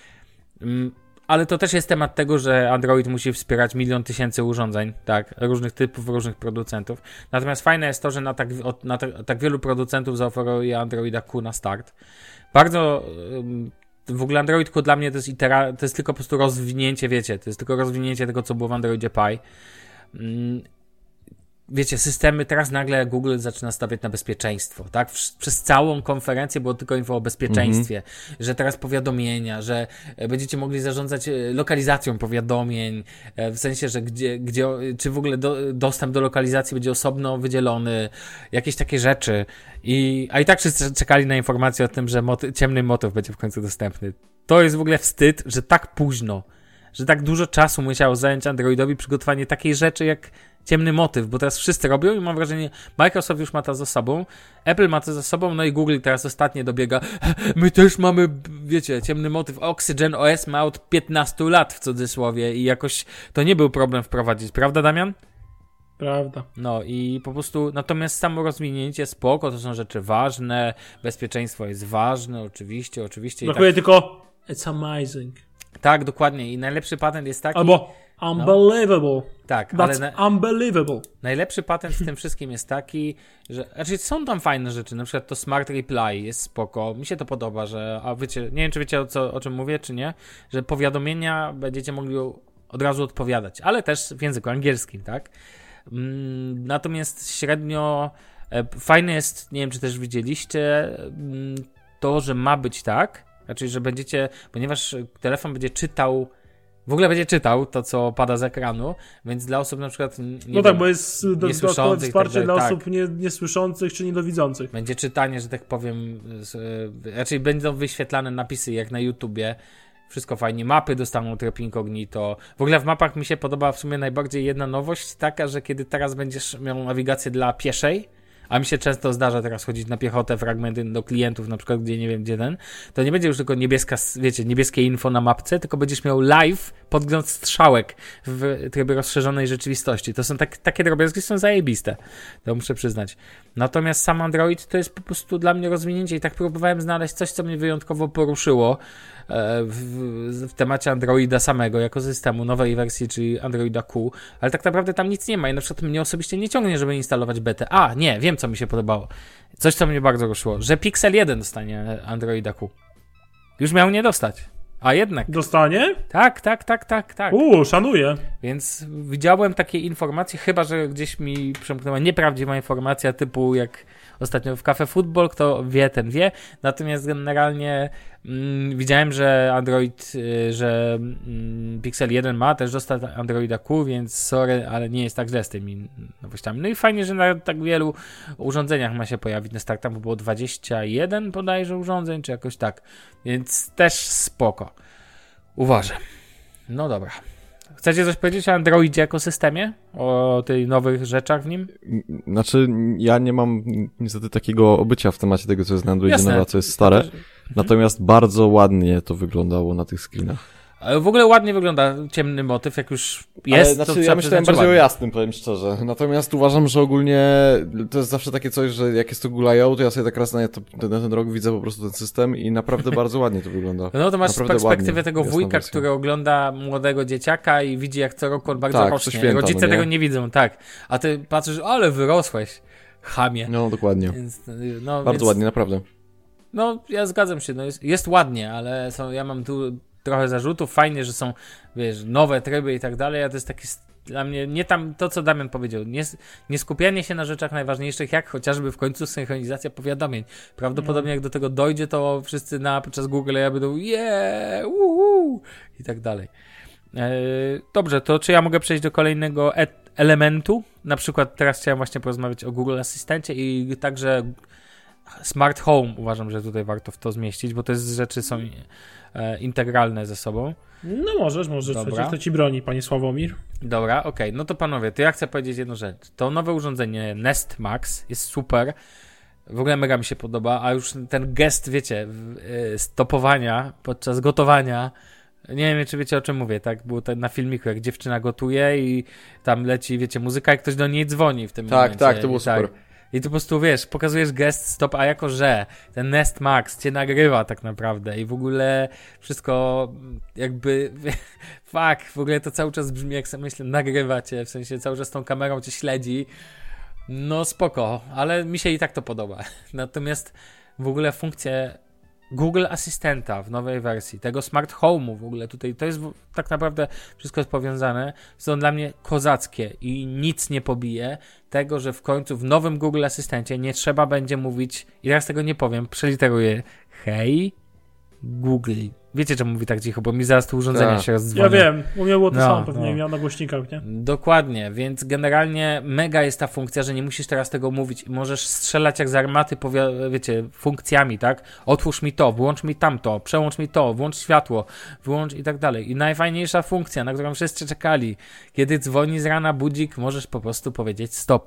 Um, Ale to też jest temat tego, że Android musi wspierać milion tysięcy urządzeń, tak, różnych typów, różnych producentów. Natomiast fajne jest to, że na tak, na tak, tak wielu producentów zaoferuje Androida Q na start. Bardzo um, w ogóle Android Q dla mnie to jest, itera- to jest tylko po prostu rozwinięcie, wiecie, to jest tylko rozwinięcie tego, co było w Androidzie Pie. Mm, wiecie, systemy, teraz nagle Google zaczyna stawiać na bezpieczeństwo, tak? Przez całą konferencję było tylko info o bezpieczeństwie, mm-hmm. że teraz powiadomienia, że będziecie mogli zarządzać lokalizacją powiadomień, w sensie, że gdzie, gdzie czy w ogóle do, dostęp do lokalizacji będzie osobno wydzielony, jakieś takie rzeczy. I, a i tak wszyscy czekali na informację o tym, że moty, ciemny motyw będzie w końcu dostępny. To jest w ogóle wstyd, że tak późno, że tak dużo czasu musiało zająć Androidowi przygotowanie takiej rzeczy jak ciemny motyw, bo teraz wszyscy robią i mam wrażenie, Microsoft już ma to za sobą, Apple ma to za sobą, no i Google teraz ostatnio dobiega, my też mamy, wiecie, ciemny motyw, Oxygen O S ma od piętnastu lat w cudzysłowie i jakoś to nie był problem wprowadzić, prawda Damian? Prawda. No i po prostu, natomiast samo rozwinięcie spoko, to są rzeczy ważne, bezpieczeństwo jest ważne, oczywiście, oczywiście. Brakuje tak, tylko it's amazing. Tak, dokładnie i najlepszy patent jest taki... Albo unbelievable. No, tak, That's ale... Na, unbelievable. najlepszy patent w tym wszystkim jest taki, że... Znaczy są tam fajne rzeczy, na przykład to Smart Reply jest spoko, mi się to podoba, że... A wiecie, nie wiem czy wiecie o, co, o czym mówię, czy nie, że powiadomienia będziecie mogli od razu odpowiadać, ale też w języku angielskim, tak? Natomiast średnio fajne jest, nie wiem czy też widzieliście, to, że ma być tak, znaczy, że będziecie, ponieważ telefon będzie czytał, w ogóle będzie czytał to, co pada z ekranu, więc dla osób na przykład nie No wiem, tak, bo jest dodatkowe wsparcie tak, dla tak. osób nie, niesłyszących czy niedowidzących. Będzie czytanie, że tak powiem, z, raczej będą wyświetlane napisy jak na YouTubie. Wszystko fajnie. Mapy dostaną tryb incognito. W ogóle w mapach mi się podoba w sumie najbardziej jedna nowość, taka, że kiedy teraz będziesz miał nawigację dla pieszej, a mi się często zdarza teraz chodzić na piechotę, fragmenty do klientów, na przykład gdzie nie wiem gdzie ten, to nie będzie już tylko niebieska, wiecie, niebieskie info na mapce, tylko będziesz miał live podgląd strzałek w trybie rozszerzonej rzeczywistości. To są tak, takie drobiazgi, są zajebiste. To muszę przyznać. Natomiast sam Android to jest po prostu dla mnie rozwinięcie i tak próbowałem znaleźć coś, co mnie wyjątkowo poruszyło w, w temacie Androida samego, jako systemu, nowej wersji, czyli Androida Q, ale tak naprawdę tam nic nie ma i na przykład mnie osobiście nie ciągnie, żeby instalować betę. A, nie, wiem co mi się podobało. Coś, co mnie bardzo ruszyło, że Pixel jeden dostanie Androida Q. Już miał nie dostać. A jednak. Dostanie? Tak, tak, tak, tak, tak. Uuu, szanuję. Więc widziałem takie informacje, chyba że gdzieś mi przemknęła nieprawdziwa informacja typu jak ostatnio w Cafe Football, kto wie, ten wie. Natomiast generalnie mm, widziałem, że Android, y, że mm, Pixel jeden ma też dostać Androida Q, więc sorry, ale nie jest tak źle z tymi nowościami. No i fajnie, że na tak wielu urządzeniach ma się pojawić na start. Tam było dwadzieścia jeden bodajże urządzeń, czy jakoś tak. Więc też spoko. Uważam. No dobra. Chcecie coś powiedzieć o Androidzie jako systemie? O tych nowych rzeczach w nim? Znaczy, ja nie mam niestety takiego obycia w temacie tego, co jest na Androidzie, Jasne. nowe, co jest stare. Natomiast bardzo ładnie to wyglądało na tych screenach. Ale w ogóle ładnie wygląda ciemny motyw, jak już jest. Ale, znaczy, to ja myślałem bardziej ładnie. o jasnym, powiem szczerze. Natomiast uważam, że ogólnie to jest zawsze takie coś, że jak jest to Google I O, to ja sobie tak raz na, to, na ten rok widzę po prostu ten system i naprawdę bardzo ładnie to wygląda. No to masz naprawdę perspektywę ładnie, tego wujka, wersja. który ogląda młodego dzieciaka i widzi, jak co roku on bardzo Tak, rośnie. co święta, Rodzice no nie? tego nie widzą, tak. A ty patrzysz, ale wyrosłeś, chamie. No, dokładnie. Więc, no, Bardzo więc, ładnie, naprawdę. No, ja zgadzam się, no jest, jest ładnie, ale są, ja mam tu trochę zarzutów. Fajnie, że są, wiesz, nowe tryby i tak dalej, a to jest taki dla mnie, nie tam to, co Damian powiedział, nie, nie skupianie się na rzeczach najważniejszych, jak chociażby w końcu synchronizacja powiadomień. Prawdopodobnie jak do tego dojdzie, to wszyscy na podczas Google ja będą yeah, uhu, i tak dalej. E, dobrze, to czy ja mogę przejść do kolejnego e- elementu? Na przykład teraz chciałem właśnie porozmawiać o Google Asystencie i także Smart Home uważam, że tutaj warto w to zmieścić, bo to jest rzeczy są e, integralne ze sobą. No możesz, możesz. Dobra. Kto ci broni, panie Sławomir? Dobra, okej. Okay. No to panowie, to ja chcę powiedzieć jedną rzecz. To nowe urządzenie Nest Max jest super. W ogóle mega mi się podoba, a już ten gest, wiecie, stopowania podczas gotowania, nie wiem, czy wiecie, o czym mówię, tak? Było to na filmiku, jak dziewczyna gotuje i tam leci, wiecie, muzyka i ktoś do niej dzwoni w tym Tak, momencie. tak, to było I tak. super. I tu po prostu, wiesz, pokazujesz gest stop, a jako, że ten Nest Max cię nagrywa tak naprawdę i w ogóle wszystko jakby, fuck, w ogóle to cały czas brzmi, jak sobie myślę, nagrywa cię, w sensie cały czas tą kamerą cię śledzi, no spoko, ale mi się i tak to podoba. Natomiast w ogóle funkcje Google Asystenta w nowej wersji, tego Smart Home'u w ogóle tutaj, to jest tak naprawdę wszystko jest powiązane, są dla mnie kozackie i nic nie pobije tego, że w końcu w nowym Google Asystencie nie trzeba będzie mówić, i teraz tego nie powiem, przeliteruję, hej Google. Wiecie, czemu mówi tak cicho, bo mi zaraz tu urządzenia tak. się rozdzwonią. Ja wiem, u mnie było to no, samo, pewnie no. miał na głośnikach, nie? Dokładnie, więc generalnie mega jest ta funkcja, że nie musisz teraz tego mówić i możesz strzelać jak z armaty, powi- wiecie, funkcjami, tak? Otwórz mi to, włącz mi tamto, przełącz mi to, włącz światło, wyłącz i tak dalej. I najfajniejsza funkcja, na którą wszyscy czekali, kiedy dzwoni z rana budzik, możesz po prostu powiedzieć stop.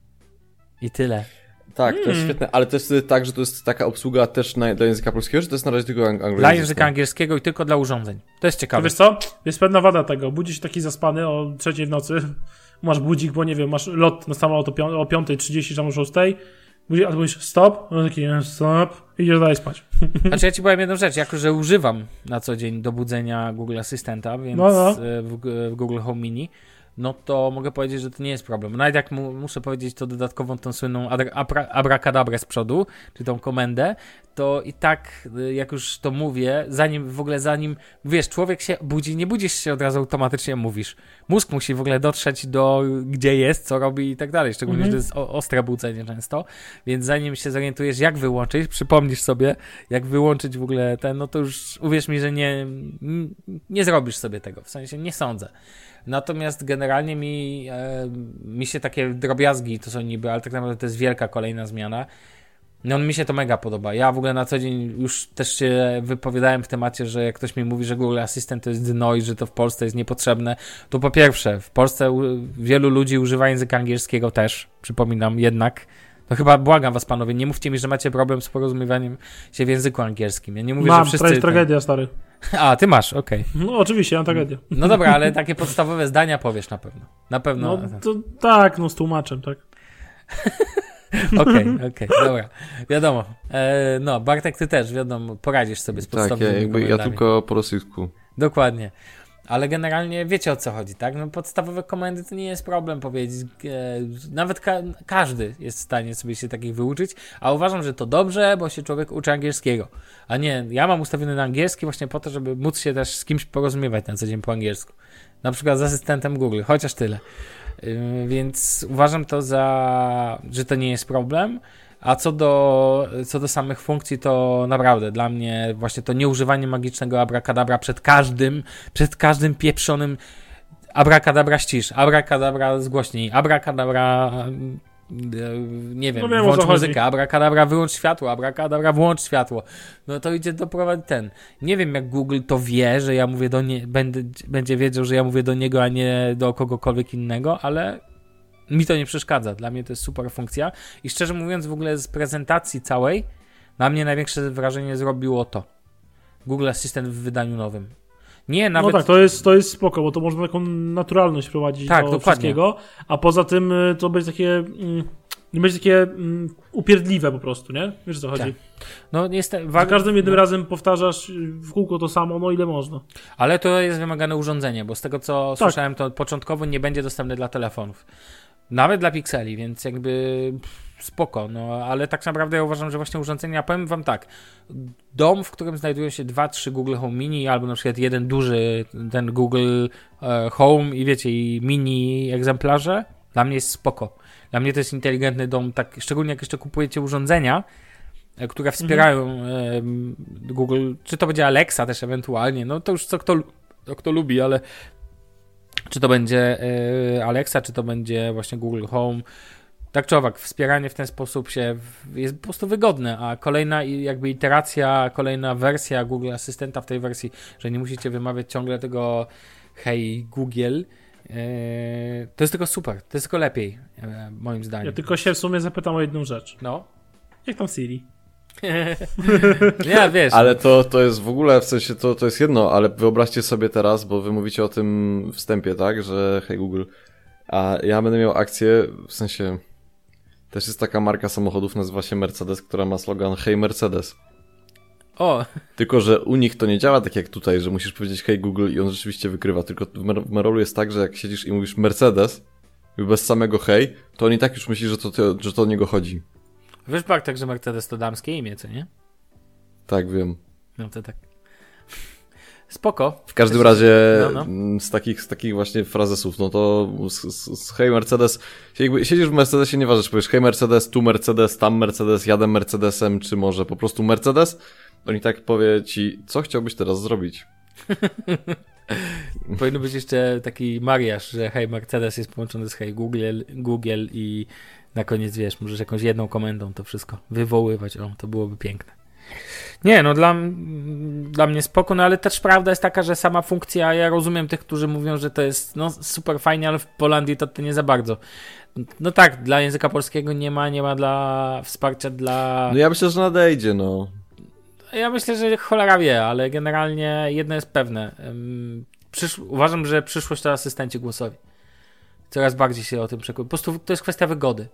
I tyle. Tak, to jest Hmm. świetne, ale to jest tak, że to jest taka obsługa też na, dla języka polskiego, czy to jest na razie tylko ang- angielskiego? Dla języka angielskiego i tylko dla urządzeń. To jest To ciekawe. wiesz co? Jest pewna wada tego. Budzisz taki zaspany o trzeciej w nocy, masz budzik, bo nie wiem, masz lot na samolot o, pią- o piąta trzydzieści, tam o szóstej, budzik, a ty mówisz stop, on taki stop i idziesz dalej spać. Znaczy ja ci powiem jedną rzecz, jako że używam na co dzień do budzenia Google Asystenta, więc No, no. e, w, w Google Home Mini, no to mogę powiedzieć, że to nie jest problem. Nawet jak mu, muszę powiedzieć to dodatkową tą słynną abra, abracadabrę z przodu, czy tą komendę, to i tak, y, jak już to mówię, zanim w ogóle zanim, wiesz, człowiek się budzi, nie budzisz się od razu automatycznie, mówisz. Mózg musi w ogóle dotrzeć do gdzie jest, co robi i tak dalej, szczególnie, Mhm. że to jest o, ostre budzenie często, więc zanim się zorientujesz, jak wyłączyć, przypomnisz sobie, jak wyłączyć w ogóle ten, no to już uwierz mi, że nie, nie zrobisz sobie tego, w sensie nie sądzę. Natomiast generalnie mi, e, mi się takie drobiazgi to są niby, ale tak naprawdę to jest wielka kolejna zmiana. No mi się to mega podoba. Ja w ogóle na co dzień już też się wypowiadałem w temacie, że jak ktoś mi mówi, że Google Assistant to jest dno i że to w Polsce jest niepotrzebne, to po pierwsze, w Polsce u- wielu ludzi używa języka angielskiego też, przypominam jednak. No chyba błagam was panowie, nie mówcie mi, że macie problem z porozumiewaniem się w języku angielskim. Ja nie mówię, Mam, że to jest wszyscy... tragedia, stary. A, ty masz, okej. No oczywiście, mam tragedię. No dobra, ale takie podstawowe zdania powiesz na pewno. Na pewno. No to tak, no z tłumaczem, tak. Okej, okej, dobra. Wiadomo. E, no, Bartek, ty też, wiadomo, poradzisz sobie z Tak, ja, podstawowymi jakby, ja komendami. tylko po rosyjsku. Dokładnie. Ale generalnie wiecie, o co chodzi, tak? No podstawowe komendy to nie jest problem powiedzieć. E, nawet ka- każdy jest w stanie sobie się takich wyuczyć, a uważam, że to dobrze, bo się człowiek uczy angielskiego. A nie, ja mam ustawiony na angielski właśnie po to, żeby móc się też z kimś porozumiewać na co dzień po angielsku. Na przykład z asystentem Google, chociaż tyle. Yy, więc uważam to za, że to nie jest problem. A co do, co do samych funkcji, to naprawdę dla mnie właśnie to nieużywanie magicznego abracadabra przed każdym, przed każdym pieprzonym abracadabra ścisz, abracadabra zgłośnij, abracadabra nie wiem, No wiem, o włącz co chodzi. muzykę, abracadabra wyłącz światło, abracadabra włącz światło. No to idzie doprowadzić ten. Nie wiem, jak Google to wie, że ja mówię do nie, będę, będzie wiedział, że ja mówię do niego, a nie do kogokolwiek innego, ale mi to nie przeszkadza. Dla mnie to jest super funkcja i szczerze mówiąc w ogóle z prezentacji całej na mnie największe wrażenie zrobiło to. Google Assistant w wydaniu nowym. Nie, nawet... No tak, to jest, to jest spoko, bo to można taką naturalność prowadzić Tak, do dokładnie. wszystkiego, a poza tym y, to będzie takie, mm, nie będzie takie mm, upierdliwe po prostu, nie? Wiesz, o co chodzi? Tak. No niestety... Za każdym jednym razem powtarzasz y, w kółko to samo, no ile można. Ale to jest wymagane urządzenie, bo z tego co Tak. słyszałem, to początkowo nie będzie dostępne dla telefonów. Nawet dla pikseli, więc jakby pff, spoko, no ale tak naprawdę ja uważam, że właśnie urządzenia, powiem wam tak, dom, w którym znajdują się dwa, trzy Google Home Mini, albo na przykład jeden duży, ten Google e, Home i wiecie, i mini egzemplarze, dla mnie jest spoko. Dla mnie to jest inteligentny dom, tak, szczególnie jak jeszcze kupujecie urządzenia, e, które wspierają mhm. e, Google, czy to będzie Alexa też ewentualnie, no to już co kto, kto lubi, ale czy to będzie y, Alexa, czy to będzie właśnie Google Home. Tak czy owak, wspieranie w ten sposób się w, jest po prostu wygodne, a kolejna jakby iteracja, kolejna wersja Google Asystenta w tej wersji, że nie musicie wymawiać ciągle tego hej Google, y, to jest tylko super, to jest tylko lepiej, y, moim zdaniem. Ja tylko się w sumie zapytam o jedną rzecz. No. Jak tam Siri? Ja wiesz. Ale to, to jest w ogóle, w sensie to, to jest jedno, ale wyobraźcie sobie teraz, bo wy mówicie o tym wstępie, tak, że hej Google, a ja będę miał akcję, w sensie też jest taka marka samochodów, nazywa się Mercedes, która ma slogan hej Mercedes. O. Tylko, że u nich to nie działa tak jak tutaj, że musisz powiedzieć hej Google i on rzeczywiście wykrywa, tylko w, Mer- w Merolu jest tak, że jak siedzisz i mówisz Mercedes i bez samego hej, to on i tak już myśli, że to, to, że to o niego chodzi. Wiesz, Bartek, że Mercedes to damskie imię, co nie? Tak, wiem. No to tak. Spoko. W każdym Też- razie no, no. z takich, z takich właśnie frazesów, no to z, z, z hej Mercedes, jakby siedzisz w Mercedesie, nie ważne, czy powiesz hej Mercedes, tu Mercedes, tam Mercedes, jadę Mercedesem, czy może po prostu Mercedes, oni tak powie ci, co chciałbyś teraz zrobić? Powinno być jeszcze taki mariaż, że hej Mercedes jest połączony z hej Google, Google i na koniec, wiesz, możesz jakąś jedną komendą to wszystko wywoływać. O, to byłoby piękne. Nie, no dla, dla mnie spoko, no ale też prawda jest taka, że sama funkcja, ja rozumiem tych, którzy mówią, że to jest no super fajnie, ale w Polandii to, to nie za bardzo. No tak, dla języka polskiego nie ma, nie ma dla wsparcia dla... No ja myślę, że nadejdzie, no. Ja myślę, że cholera wie, ale generalnie jedno jest pewne. Ym, Przysz... Uważam, że przyszłość to asystenci głosowi. Coraz bardziej się o tym przekonuję. Po prostu to jest kwestia wygody.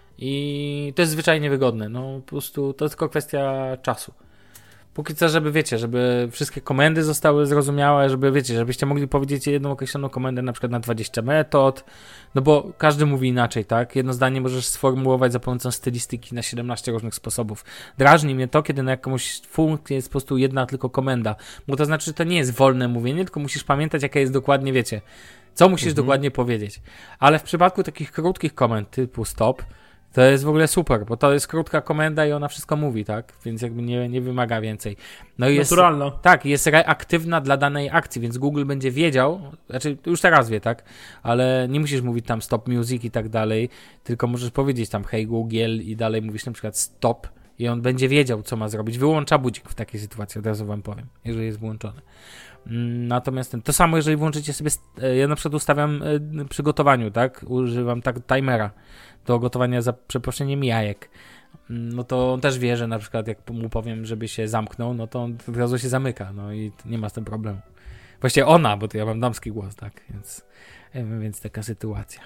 I to jest zwyczajnie wygodne. No po prostu to jest tylko kwestia czasu. Póki co, żeby wiecie, żeby wszystkie komendy zostały zrozumiałe, żeby wiecie, żebyście mogli powiedzieć jedną określoną komendę na przykład na dwadzieścia metod, no bo każdy mówi inaczej, tak? Jedno zdanie możesz sformułować za pomocą stylistyki na siedemnaście różnych sposobów. Drażni mnie to, kiedy na jakąś funkcję jest po prostu jedna tylko komenda, bo to znaczy, że to nie jest wolne mówienie, tylko musisz pamiętać, jaka jest dokładnie, wiecie, co musisz mhm. dokładnie powiedzieć. Ale w przypadku takich krótkich komend typu stop, to jest w ogóle super, bo to jest krótka komenda i ona wszystko mówi, tak? Więc jakby nie, nie wymaga więcej. No i jest, naturalna. tak, jest reaktywna dla danej akcji, więc Google będzie wiedział, znaczy już teraz wie, tak? Ale nie musisz mówić tam stop music i tak dalej, tylko możesz powiedzieć tam hey Google i dalej mówisz na przykład stop i on będzie wiedział, co ma zrobić. Wyłącza budzik w takiej sytuacji, od razu wam powiem, jeżeli jest włączony. Natomiast ten, to samo, jeżeli włączycie sobie, ja na przykład ustawiam przy gotowaniu, tak? Używam tak timera do gotowania za przeproszeniem jajek. No to on też wie, że na przykład jak mu powiem, żeby się zamknął, no to on od razu się zamyka, no i nie ma z tym problemu. Właściwie ona, bo to ja mam damski głos, tak? Więc, więc taka sytuacja.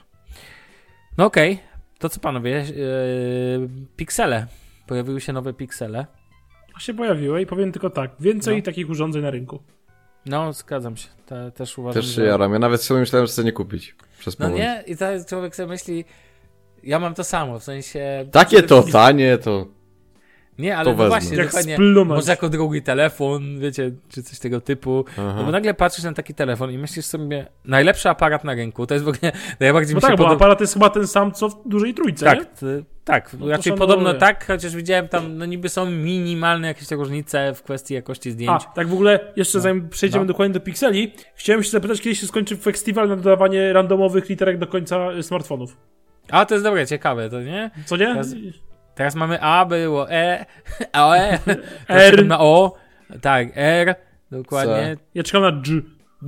No okej, okay. To co panowie? Yy, piksele. Pojawiły się nowe piksele. Się pojawiły i powiem tylko tak, więcej no. takich urządzeń na rynku. No, zgadzam się. Te, też uważam, Też się że... jaram. Ja nawet sobie myślałem, że chcę nie kupić. Przez No moment. nie? I teraz człowiek sobie myśli, ja mam to samo, w sensie... Takie to, tanie to... Nie, ale to no wezmę. właśnie, Jak dokładnie, splunąć. może jako drugi telefon, wiecie, czy coś tego typu. Aha. No bo nagle patrzysz na taki telefon i myślisz sobie, najlepszy aparat na rynku, to jest w ogóle najbardziej No mi się tak, bo podoba. aparat jest chyba ten sam, co w dużej trójce, Tak, nie? t- tak, No to raczej są podobno nowe. tak, chociaż widziałem tam, no niby są minimalne jakieś te różnice w kwestii jakości A, zdjęć. tak w ogóle, jeszcze zanim przejdziemy No. dokładnie do pikseli, chciałem się zapytać, kiedy się skończy festiwal na dodawanie randomowych literek do końca y, smartfonów. A, to jest dobre, ciekawe, to nie? Co nie? Teraz- Teraz mamy A, było E, A, E, R. na O, tak, R, dokładnie. Ja czekam na G.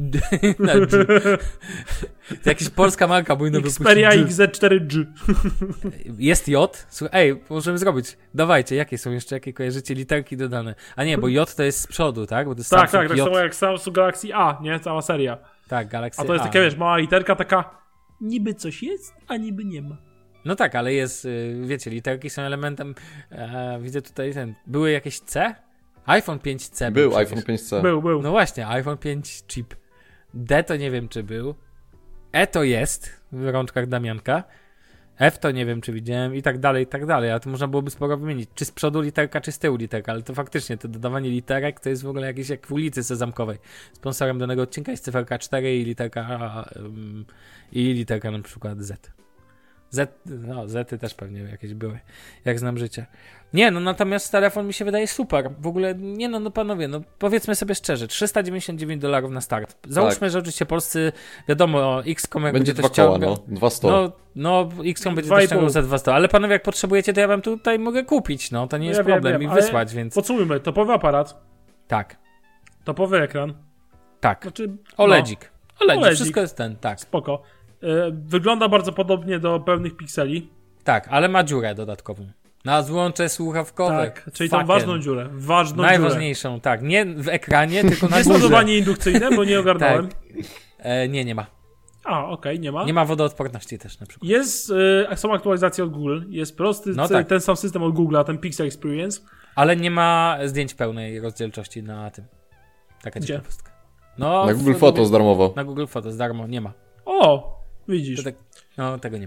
Na G. To jakaś polska marka powinna Xperia wypuścić X Z cztery G. Jest J. Słuchaj, ej, możemy zrobić. Dawajcie, jakie są jeszcze, jakie kojarzycie literki dodane? A nie, bo J to jest z przodu, tak? Bo to jest Tak, Samsung tak, tak J. samo jak Samsung Galaxy A, nie? Cała seria. Tak, Galaxy A to jest A. taka, wiesz, mała literka, taka niby coś jest, a niby nie ma. No tak, ale jest, y, wiecie, literki są elementem, e, widzę tutaj ten, były jakieś C? iPhone pięć C Był przecież. iPhone pięć C. Był, był. No właśnie, iPhone pięć chip. D to nie wiem, czy był. E to jest w rączkach Damianka. F to nie wiem, czy widziałem i tak dalej, i tak dalej, ale to można byłoby sporo wymienić. Czy z przodu literka, czy z tyłu literka, ale to faktycznie, to dodawanie literek to jest w ogóle jakieś jak w ulicy Sezamkowej. Sponsorem danego odcinka jest cyferka cztery i literka um, i literka na przykład Z. Z, no, Zety też pewnie jakieś były, jak znam życie. Nie, no natomiast telefon mi się wydaje super. W ogóle, nie no, no panowie, no powiedzmy sobie szczerze, trzysta dziewięćdziesiąt dziewięć dolarów na start. Załóżmy, Tak. że oczywiście polscy, wiadomo, X-Com jak Będzie będzie dwa to koła, ściągał. no. Dwa sto. No, no X-Com będzie Dwa to i ściągał pół. za dwieście, ale panowie jak potrzebujecie, to ja wam tutaj mogę kupić, no to nie No jest ja wiem, problem wiem, i ale wysłać, więc Podsumujmy, topowy aparat, tak, topowy ekran, tak. znaczy OLEDzik. OLEDzik, OLEDzik. wszystko jest ten, tak. spoko. Y, Wygląda bardzo podobnie do pełnych pikseli. Tak, ale ma dziurę dodatkową. Na złącze słuchawkowe. Tak, czyli tą Fucking. ważną dziurę. Ważną Najważniejszą, dziurę. Tak. Nie w ekranie, tylko na dziurę. górze. Jest ładowanie indukcyjne, bo nie ogarnąłem. Tak. E, nie, nie ma. A, okej, nie ma. Nie ma wodoodporności też na przykład. Jest, y, są aktualizacje od Google, jest prosty No c- tak. ten sam system od Google, ten Pixel Experience. Ale nie ma zdjęć pełnej rozdzielczości na tym. Taka Gdzie? ciekawostka. No, Na Google w- Photos darmowo. Na Google Photos darmo nie ma. O, widzisz. To tak, no, tego nie ma.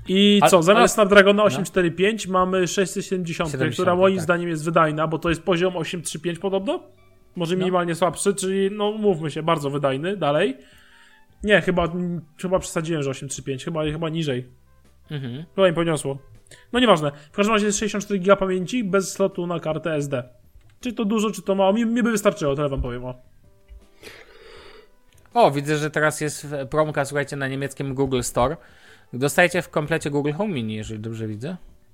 I co, ale, zamiast ale... Snapdragona osiemset czterdzieści pięć no. mamy sześćset siedemdziesiąt, siedemdziesiąt, która moim tak. zdaniem jest wydajna, bo to jest poziom osiemset trzydzieści pięć podobno? Może minimalnie no. słabszy, czyli no mówmy się, bardzo wydajny. Dalej. Nie, chyba, chyba przesadziłem, że osiemset trzydzieści pięć, chyba, chyba niżej. Mhm. Chyba mi poniosło. No nieważne. W każdym razie jest sześćdziesiąt cztery giga pamięci bez slotu na kartę S D. Czy to dużo, czy to mało? Mi, mi by wystarczyło, tyle wam powiem. O. o, widzę, że teraz jest promka, słuchajcie, na niemieckim Google Store. Dostajecie w komplecie Google Home Mini, jeżeli dobrze widzę.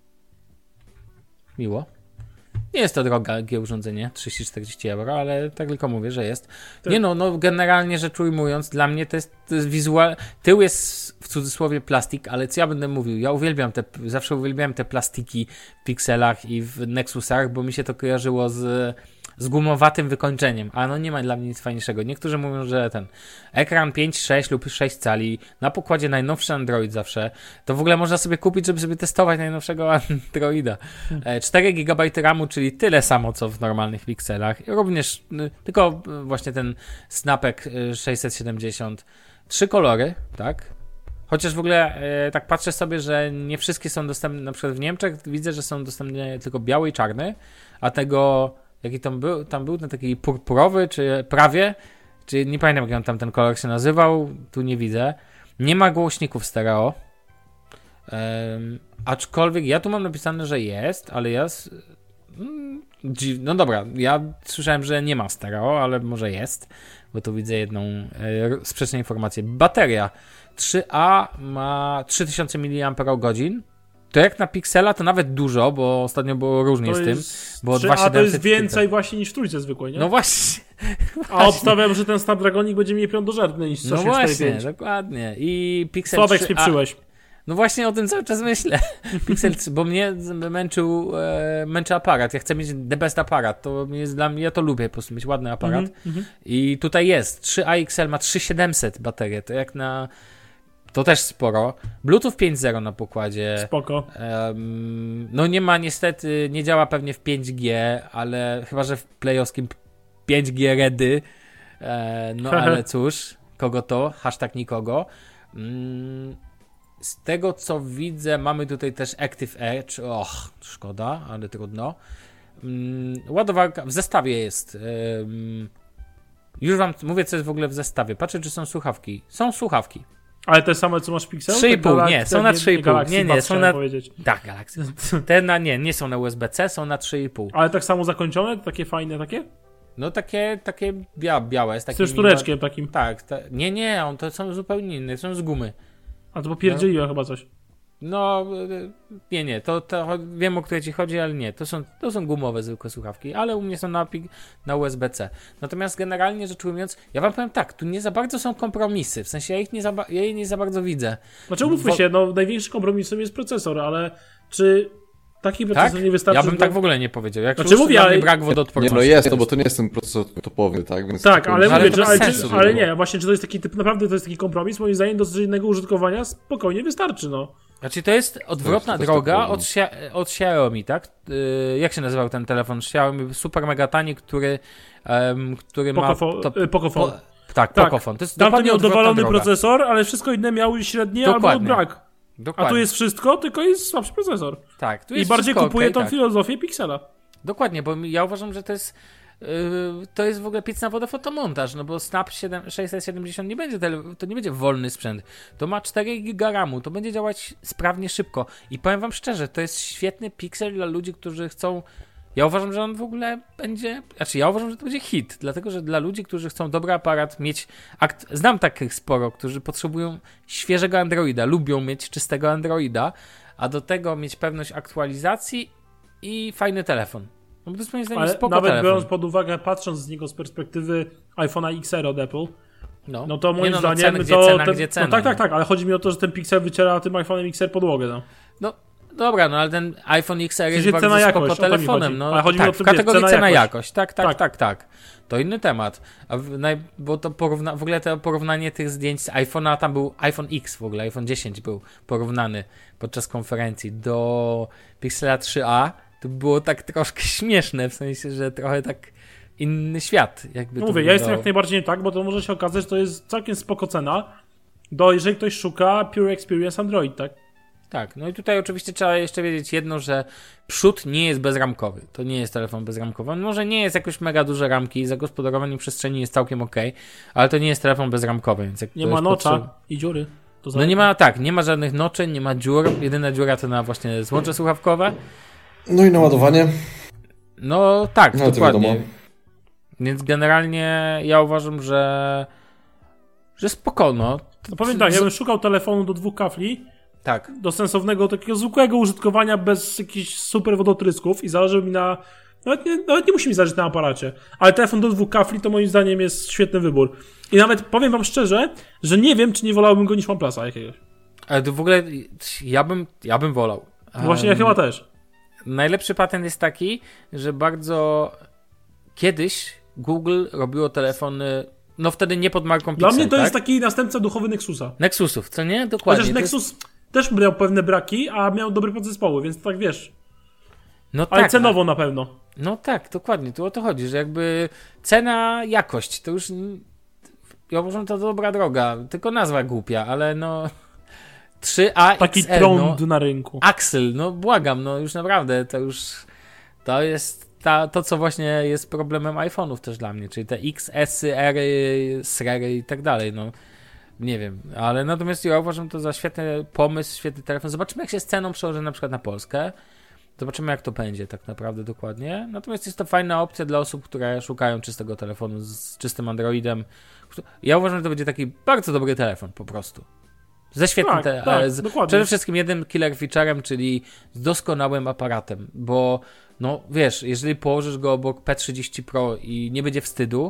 Miło. Nie jest to drogie urządzenie, trzydzieści czterdzieści euro, ale tak tylko mówię, że jest. Tak. Nie no, no generalnie rzecz ujmując, dla mnie to jest, to jest wizual... Tył jest w cudzysłowie plastik, ale co ja będę mówił? Ja uwielbiam te, zawsze uwielbiałem te plastiki w pikselach i w Nexusach, bo mi się to kojarzyło z... z gumowatym wykończeniem, a no nie ma dla mnie nic fajniejszego. Niektórzy mówią, że ten ekran pięć, sześć lub sześć cali, na pokładzie najnowszy Android zawsze, to w ogóle można sobie kupić, żeby sobie testować najnowszego Androida. cztery giga ramu, czyli tyle samo, co w normalnych pikselach. Również, tylko właśnie ten Snapek sześćset siedemdziesiąt. Trzy kolory, tak? Chociaż w ogóle e, tak patrzę sobie, że nie wszystkie są dostępne, na przykład w Niemczech widzę, że są dostępne tylko biały i czarny, a tego jaki tam był, tam był ten taki purpurowy, czy prawie, czy nie pamiętam jak on tam ten kolor się nazywał, tu nie widzę. Nie ma głośników stereo. Um, aczkolwiek ja tu mam napisane, że jest, ale ja... Mm, no dobra, ja słyszałem, że nie ma stereo, ale może jest, bo tu widzę jedną e, sprzeczną informację. Bateria trzy A ma trzy tysiące miliampergodzin. To jak na Pixela to nawet dużo, bo ostatnio było różnie to z tym. Bo trzy A to jest więcej właśnie niż w trójce zwykłej, nie? No właśnie. A obstawiam, że ten Snapdragonik będzie mniej prądożerny niż No właśnie, dokładnie. I Pixel Sławek trzy A... spieprzyłeś. No właśnie o tym cały czas myślę. Pixel trzy, bo mnie męczył, e, męczy aparat. Ja chcę mieć the best aparat. To jest dla mnie, ja to lubię po prostu mieć ładny aparat. Mm-hmm. I tutaj jest. trzy A X L ma trzy tysiące siedemset baterię. To jak na... To też sporo. Bluetooth pięć zero na pokładzie. Spoko. Um, no nie ma niestety, nie działa pewnie w pięć G, ale chyba, że w playowskim pięć G ready. E, no ale cóż, kogo to? Hashtag nikogo. Um, z tego co widzę, mamy tutaj też Active Edge. Och, szkoda, ale trudno. Um, ładowarka w zestawie jest. Um, już wam mówię, co jest w ogóle w zestawie. Patrzę, czy są słuchawki. Są słuchawki. Ale te same, co masz Pixel? trzy i pół, nie, są na trzy i pół. Nie, nie, są na... Powiedzieć. Tak, Galaxy. Te na nie, nie są na U S B C, są na trzy i pół. Ale tak samo zakończone? Takie fajne takie? No takie, takie bia, białe. Z takim sztureczkiem takim. Tak, ta... nie, nie, on to są zupełnie inne, są z gumy. A to popierdzieliłem no. chyba coś. No, nie, nie, to, to wiem, o które ci chodzi, ale nie, to są, to są gumowe zwykłe słuchawki, ale u mnie są na, na U S B C. Natomiast generalnie rzecz ujmując, ja wam powiem tak, tu nie za bardzo są kompromisy, w sensie ja ich nie za, ja je nie za bardzo widzę. Znaczy umówmy Bo... się, no największym kompromisem jest procesor, ale czy taki procesor tak? nie wystarczy? Ja bym do... tak w ogóle nie powiedział. Jak znaczy mówię, ale... brak wodoodporności. Nie, no jest, no bo to nie jest ten procesor topowy, tak? Więc tak, ale ale, mówię, że, ale, sensu, czy, ale nie, właśnie, czy to jest taki typ, naprawdę to jest taki kompromis, moim zdaniem do codziennego użytkowania spokojnie wystarczy, no. Znaczy to jest odwrotna to jest, to jest droga od, od Xiaomi, tak? Yy, jak się nazywał ten telefon? Xiaomi super mega tani, który, um, który Pokofo, ma... To, Pocophone. Po, tak, tak, Pocophone. To jest tam dokładnie miał dowalony droga. procesor, ale wszystko inne miały średnie dokładnie. albo brak. Dokładnie. A tu jest wszystko, tylko jest słabszy procesor. Tak. Tu jest I bardziej kupuje okay, tą tak. filozofię Pixela. Dokładnie, bo ja uważam, że to jest yy, to jest w ogóle piec na wodę fotomontaż, no bo Snap sześćset siedemdziesiąt nie będzie tele, to nie będzie wolny sprzęt. To ma cztery giga ramu, to będzie działać sprawnie, szybko. I powiem wam szczerze, to jest świetny Pixel dla ludzi, którzy chcą... Ja uważam, że on w ogóle będzie... Znaczy ja uważam, że to będzie hit, dlatego, że dla ludzi, którzy chcą dobry aparat, mieć... Akt... Znam takich sporo, którzy potrzebują świeżego Androida, lubią mieć czystego Androida, a do tego mieć pewność aktualizacji i fajny telefon. No bo to jest moim zdaniem ale spoko nawet telefon. biorąc pod uwagę, patrząc z niego z perspektywy iPhone'a X R od Apple, no, no to moim nie no, zdaniem... No, ceny, to, gdzie cena, ten, gdzie cena. No tak, tak, tak, ale chodzi mi o to, że ten Pixel wyciera tym iPhone'em X R podłogę, no. No dobra, no ale ten iPhone X R w sensie jest bardzo cena spoko jakość, telefonem. No, ale chodzi tak, mi o tym, w kategorii cena, cena jakość. jakość. Tak, tak, tak, tak, tak. To inny temat. A w, naj, bo to porówna, w ogóle to porównanie tych zdjęć z iPhone'a, tam był iPhone X w ogóle, iPhone dziesięć był porównany podczas konferencji do Pixela trzy A. To było tak troszkę śmieszne, w sensie, że trochę tak inny świat. Jakby no to mówię, wyglądało. ja jestem jak najbardziej nie tak, bo to może się okazać, że to jest całkiem spoko cena, do, jeżeli ktoś szuka Pure Experience Android, tak? Tak, no i tutaj oczywiście trzeba jeszcze wiedzieć jedno, że przód nie jest bezramkowy. To nie jest telefon bezramkowy. On może nie jest jakoś mega duże ramki, zagospodarowanie przestrzeni jest całkiem okej, ale to nie jest telefon bezramkowy, więc jak Nie ma nocza potrzeb... i dziury. To no nie ma, tak, nie ma żadnych noczy, nie ma dziur. Jedyna dziura to na właśnie złącze słuchawkowe. No i naładowanie. No tak, no, dokładnie. Więc generalnie ja uważam, że że spoko, no. No powiem tak, ja bym szukał telefonu do dwóch kafli. Tak. Do sensownego, takiego zwykłego użytkowania bez jakichś super wodotrysków i zależy mi na... Nawet nie, nawet nie musi mi zależeć na aparacie. Ale telefon do dwóch kafli to moim zdaniem jest świetny wybór. I nawet powiem wam szczerze, że nie wiem, czy nie wolałbym go niż OnePlusa jakiegoś. Ale to w ogóle ja bym, ja bym wolał. Właśnie um, ja chyba też. Najlepszy patent jest taki, że bardzo kiedyś Google robiło telefony, no wtedy nie pod marką Pixel. Dla mnie to tak? jest taki następca duchowy Nexusa. Nexusów, co nie? Dokładnie. Chociaż Nexus jest... też miał pewne braki, a miał dobre podzespoły, więc tak wiesz. No ale tak, cenowo a... na pewno. No tak, dokładnie. Tu o to chodzi, że jakby cena, jakość, to już ja uważam, to dobra droga, tylko nazwa głupia, ale no trzy A X L, taki trąd no, na rynku. Axel, no błagam, no już naprawdę, to już to jest ta, to, co właśnie jest problemem iPhone'ów też dla mnie, czyli te X S-y, R-y, S-y i tak dalej, no nie wiem, ale natomiast ja uważam to za świetny pomysł, świetny telefon. Zobaczymy, jak się z ceną przełoży na przykład na Polskę. Zobaczymy, jak to będzie tak naprawdę dokładnie. Natomiast jest to fajna opcja dla osób, które szukają czystego telefonu z czystym Androidem. Ja uważam, że to będzie taki bardzo dobry telefon po prostu. Ze świetnym, tak, te- tak, z, dokładnie. przede wszystkim jednym killer featurem, czyli z doskonałym aparatem, bo no wiesz, jeżeli położysz go obok P trzydzieści Pro i nie będzie wstydu,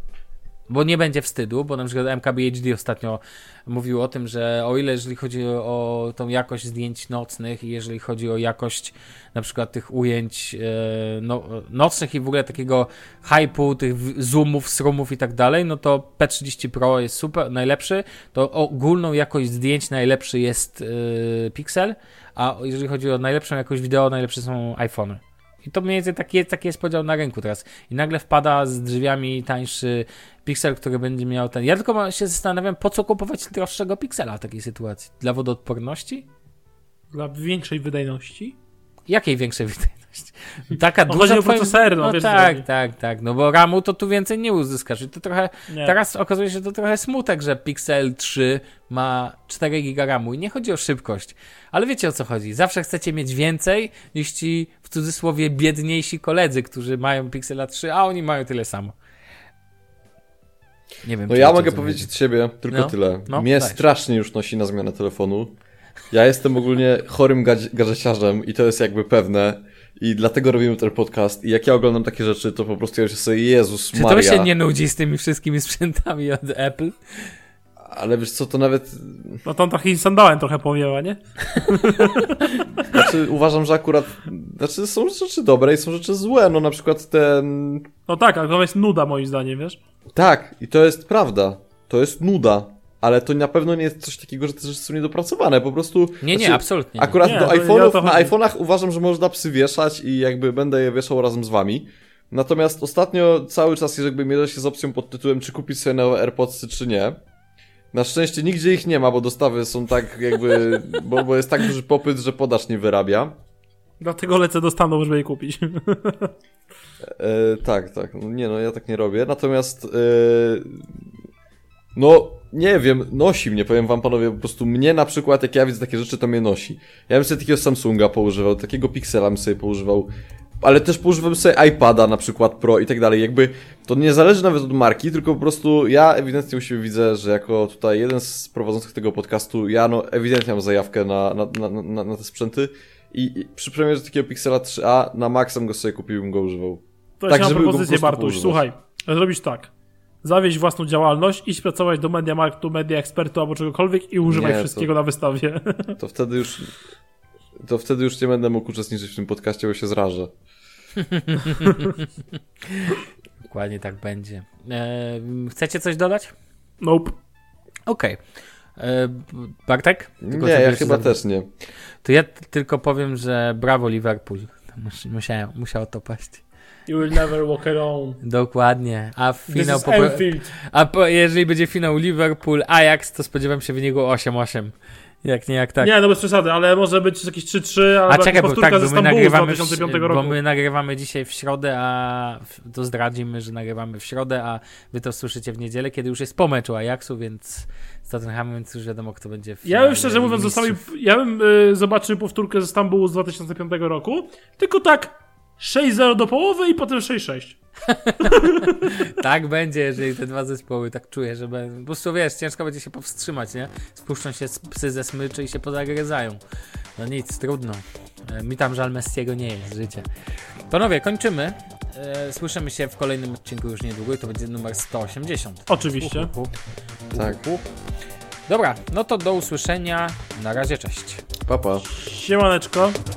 bo nie będzie wstydu, bo na przykład M K B H D ostatnio mówił o tym, że o ile jeżeli chodzi o tą jakość zdjęć nocnych i jeżeli chodzi o jakość na przykład tych ujęć no, nocnych i w ogóle takiego hype'u, tych zoomów, sroomów i tak dalej, no to P trzydzieści Pro jest super, najlepszy, to ogólną jakość zdjęć najlepszy jest yy, Pixel, a jeżeli chodzi o najlepszą jakość wideo, najlepsze są iPhony. I to mniej więcej taki, taki jest podział na rynku teraz. I nagle wpada z drzwiami tańszy Pixel, który będzie miał ten... Ja tylko się zastanawiam, po co kupować droższego Pixela w takiej sytuacji? Dla wodoodporności? Dla większej wydajności? Jakiej większej wydajności? Taka no duża... Chodzi o procesory, no, no wiesz, tak, tak, tak. No bo ramu to tu więcej nie uzyskasz. I to trochę... Nie. Teraz okazuje się, że to trochę smutek, że Pixel trzy ma cztery giga ramu i nie chodzi o szybkość. Ale wiecie, o co chodzi. Zawsze chcecie mieć więcej niż ci w cudzysłowie biedniejsi koledzy, którzy mają Pixela trzy, a oni mają tyle samo. Nie wiem. No ja mogę powiedzieć od siebie tylko no, tyle. no, Mnie dajesz. strasznie już nosi na zmianę telefonu. Ja jestem ogólnie chorym gadż- gadżeciarzem i to jest jakby pewne. I dlatego robimy ten podcast. I jak ja oglądam takie rzeczy, to po prostu ja się sobie, Jezus Czy Maria. to się nie nudzi z tymi wszystkimi sprzętami od Apple? Ale wiesz co, to nawet... No tam takim sandałem trochę powiewa, nie? Znaczy uważam, że akurat... Znaczy są rzeczy dobre i są rzeczy złe. No na przykład ten... No tak, ale to jest nuda moim zdaniem, wiesz? Tak, i to jest prawda. To jest nuda. Ale to na pewno nie jest coś takiego, że te rzeczy są niedopracowane. Po prostu... Nie, nie, znaczy, absolutnie. Akurat nie, do to iPhone'ów, ja to na chodzi. iPhone'ach uważam, że można psy wieszać i jakby będę je wieszał razem z wami. Natomiast ostatnio cały czas jakby mierzę się z opcją pod tytułem, czy kupić sobie nowe AirPodsy, czy nie. Na szczęście nigdzie ich nie ma, bo dostawy są tak jakby... bo, bo jest tak duży popyt, że podaż nie wyrabia. Dlatego lecę do Stanów, żeby je kupić. E, tak, tak. No, nie no, ja tak nie robię. Natomiast... E, no, nie wiem, nosi mnie, powiem wam panowie, po prostu mnie na przykład, jak ja widzę takie rzeczy, to mnie nosi. Ja bym sobie takiego Samsunga poużywał, takiego Pixela bym sobie poużywał, ale też poużywam sobie iPada na przykład Pro i tak dalej, jakby to nie zależy nawet od marki, tylko po prostu ja ewidentnie u siebie widzę, że jako tutaj jeden z prowadzących tego podcastu, ja no ewidentnie mam zajawkę na, na, na, na, na te sprzęty i, i przy premierze takiego Pixela trzy A na maksa go sobie kupiłbym, go używał. To Tak, ja żeby mam go po propozycję, prostu Bartuś, poużywać. słuchaj, zrobisz tak. Zawieź własną działalność, idź pracować do MediaMarktu, Media Expertu albo czegokolwiek i używaj Nie, wszystkiego to- na wystawie. To wtedy już... To wtedy już nie będę mógł uczestniczyć w tym podcaście, bo się zrażę. Dokładnie tak będzie. E, chcecie coś dodać? Nope. Okej. E, Bartek? Tylko Nie, żeby ja jeszcze chyba za- też nie. To ja t- tylko powiem, że brawo Liverpool. Mus- Musiałem, musiało to paść. You will never walk alone. Dokładnie. A This finał is po, Anfield. a po, jeżeli będzie finał Liverpool Ajax, to spodziewam się wyniku osiem osiem. Jak nie, jak tak. Nie, no bez przesady, ale może być jakieś trzy trzy, albo A czekaj, bo powtórka tak, ze bo my, Stambułu z nagrywamy dwa tysiące piątego w, roku. bo my nagrywamy dzisiaj w środę, a w- to zdradzimy, że nagrywamy w środę, a wy to słyszycie w niedzielę, kiedy już jest po meczu Ajaxu, więc z Tottenhamem, więc już wiadomo, kto będzie w Ja bym szczerze mówiąc Mistrzów. zostawił, ja bym y, zobaczył powtórkę ze Stambułu z dwa tysiące piątego roku, tylko tak sześć zero do połowy i potem sześć sześć. Tak będzie, jeżeli te dwa zespoły tak czuję, że będą. Po prostu wiesz, ciężko będzie się powstrzymać, nie? Spuszczą się z- psy ze smyczy i się pozagryzają. No nic, trudno. E, Mi tam żal Messiego nie jest, życie. Panowie, kończymy. E, Słyszymy się w kolejnym odcinku już niedługo i to będzie numer sto osiemdziesiąt. Oczywiście. Hu, hu, hu. Tak. Hu, hu. Dobra, no to do usłyszenia. Na razie, cześć. Pa, pa. Siemaneczko.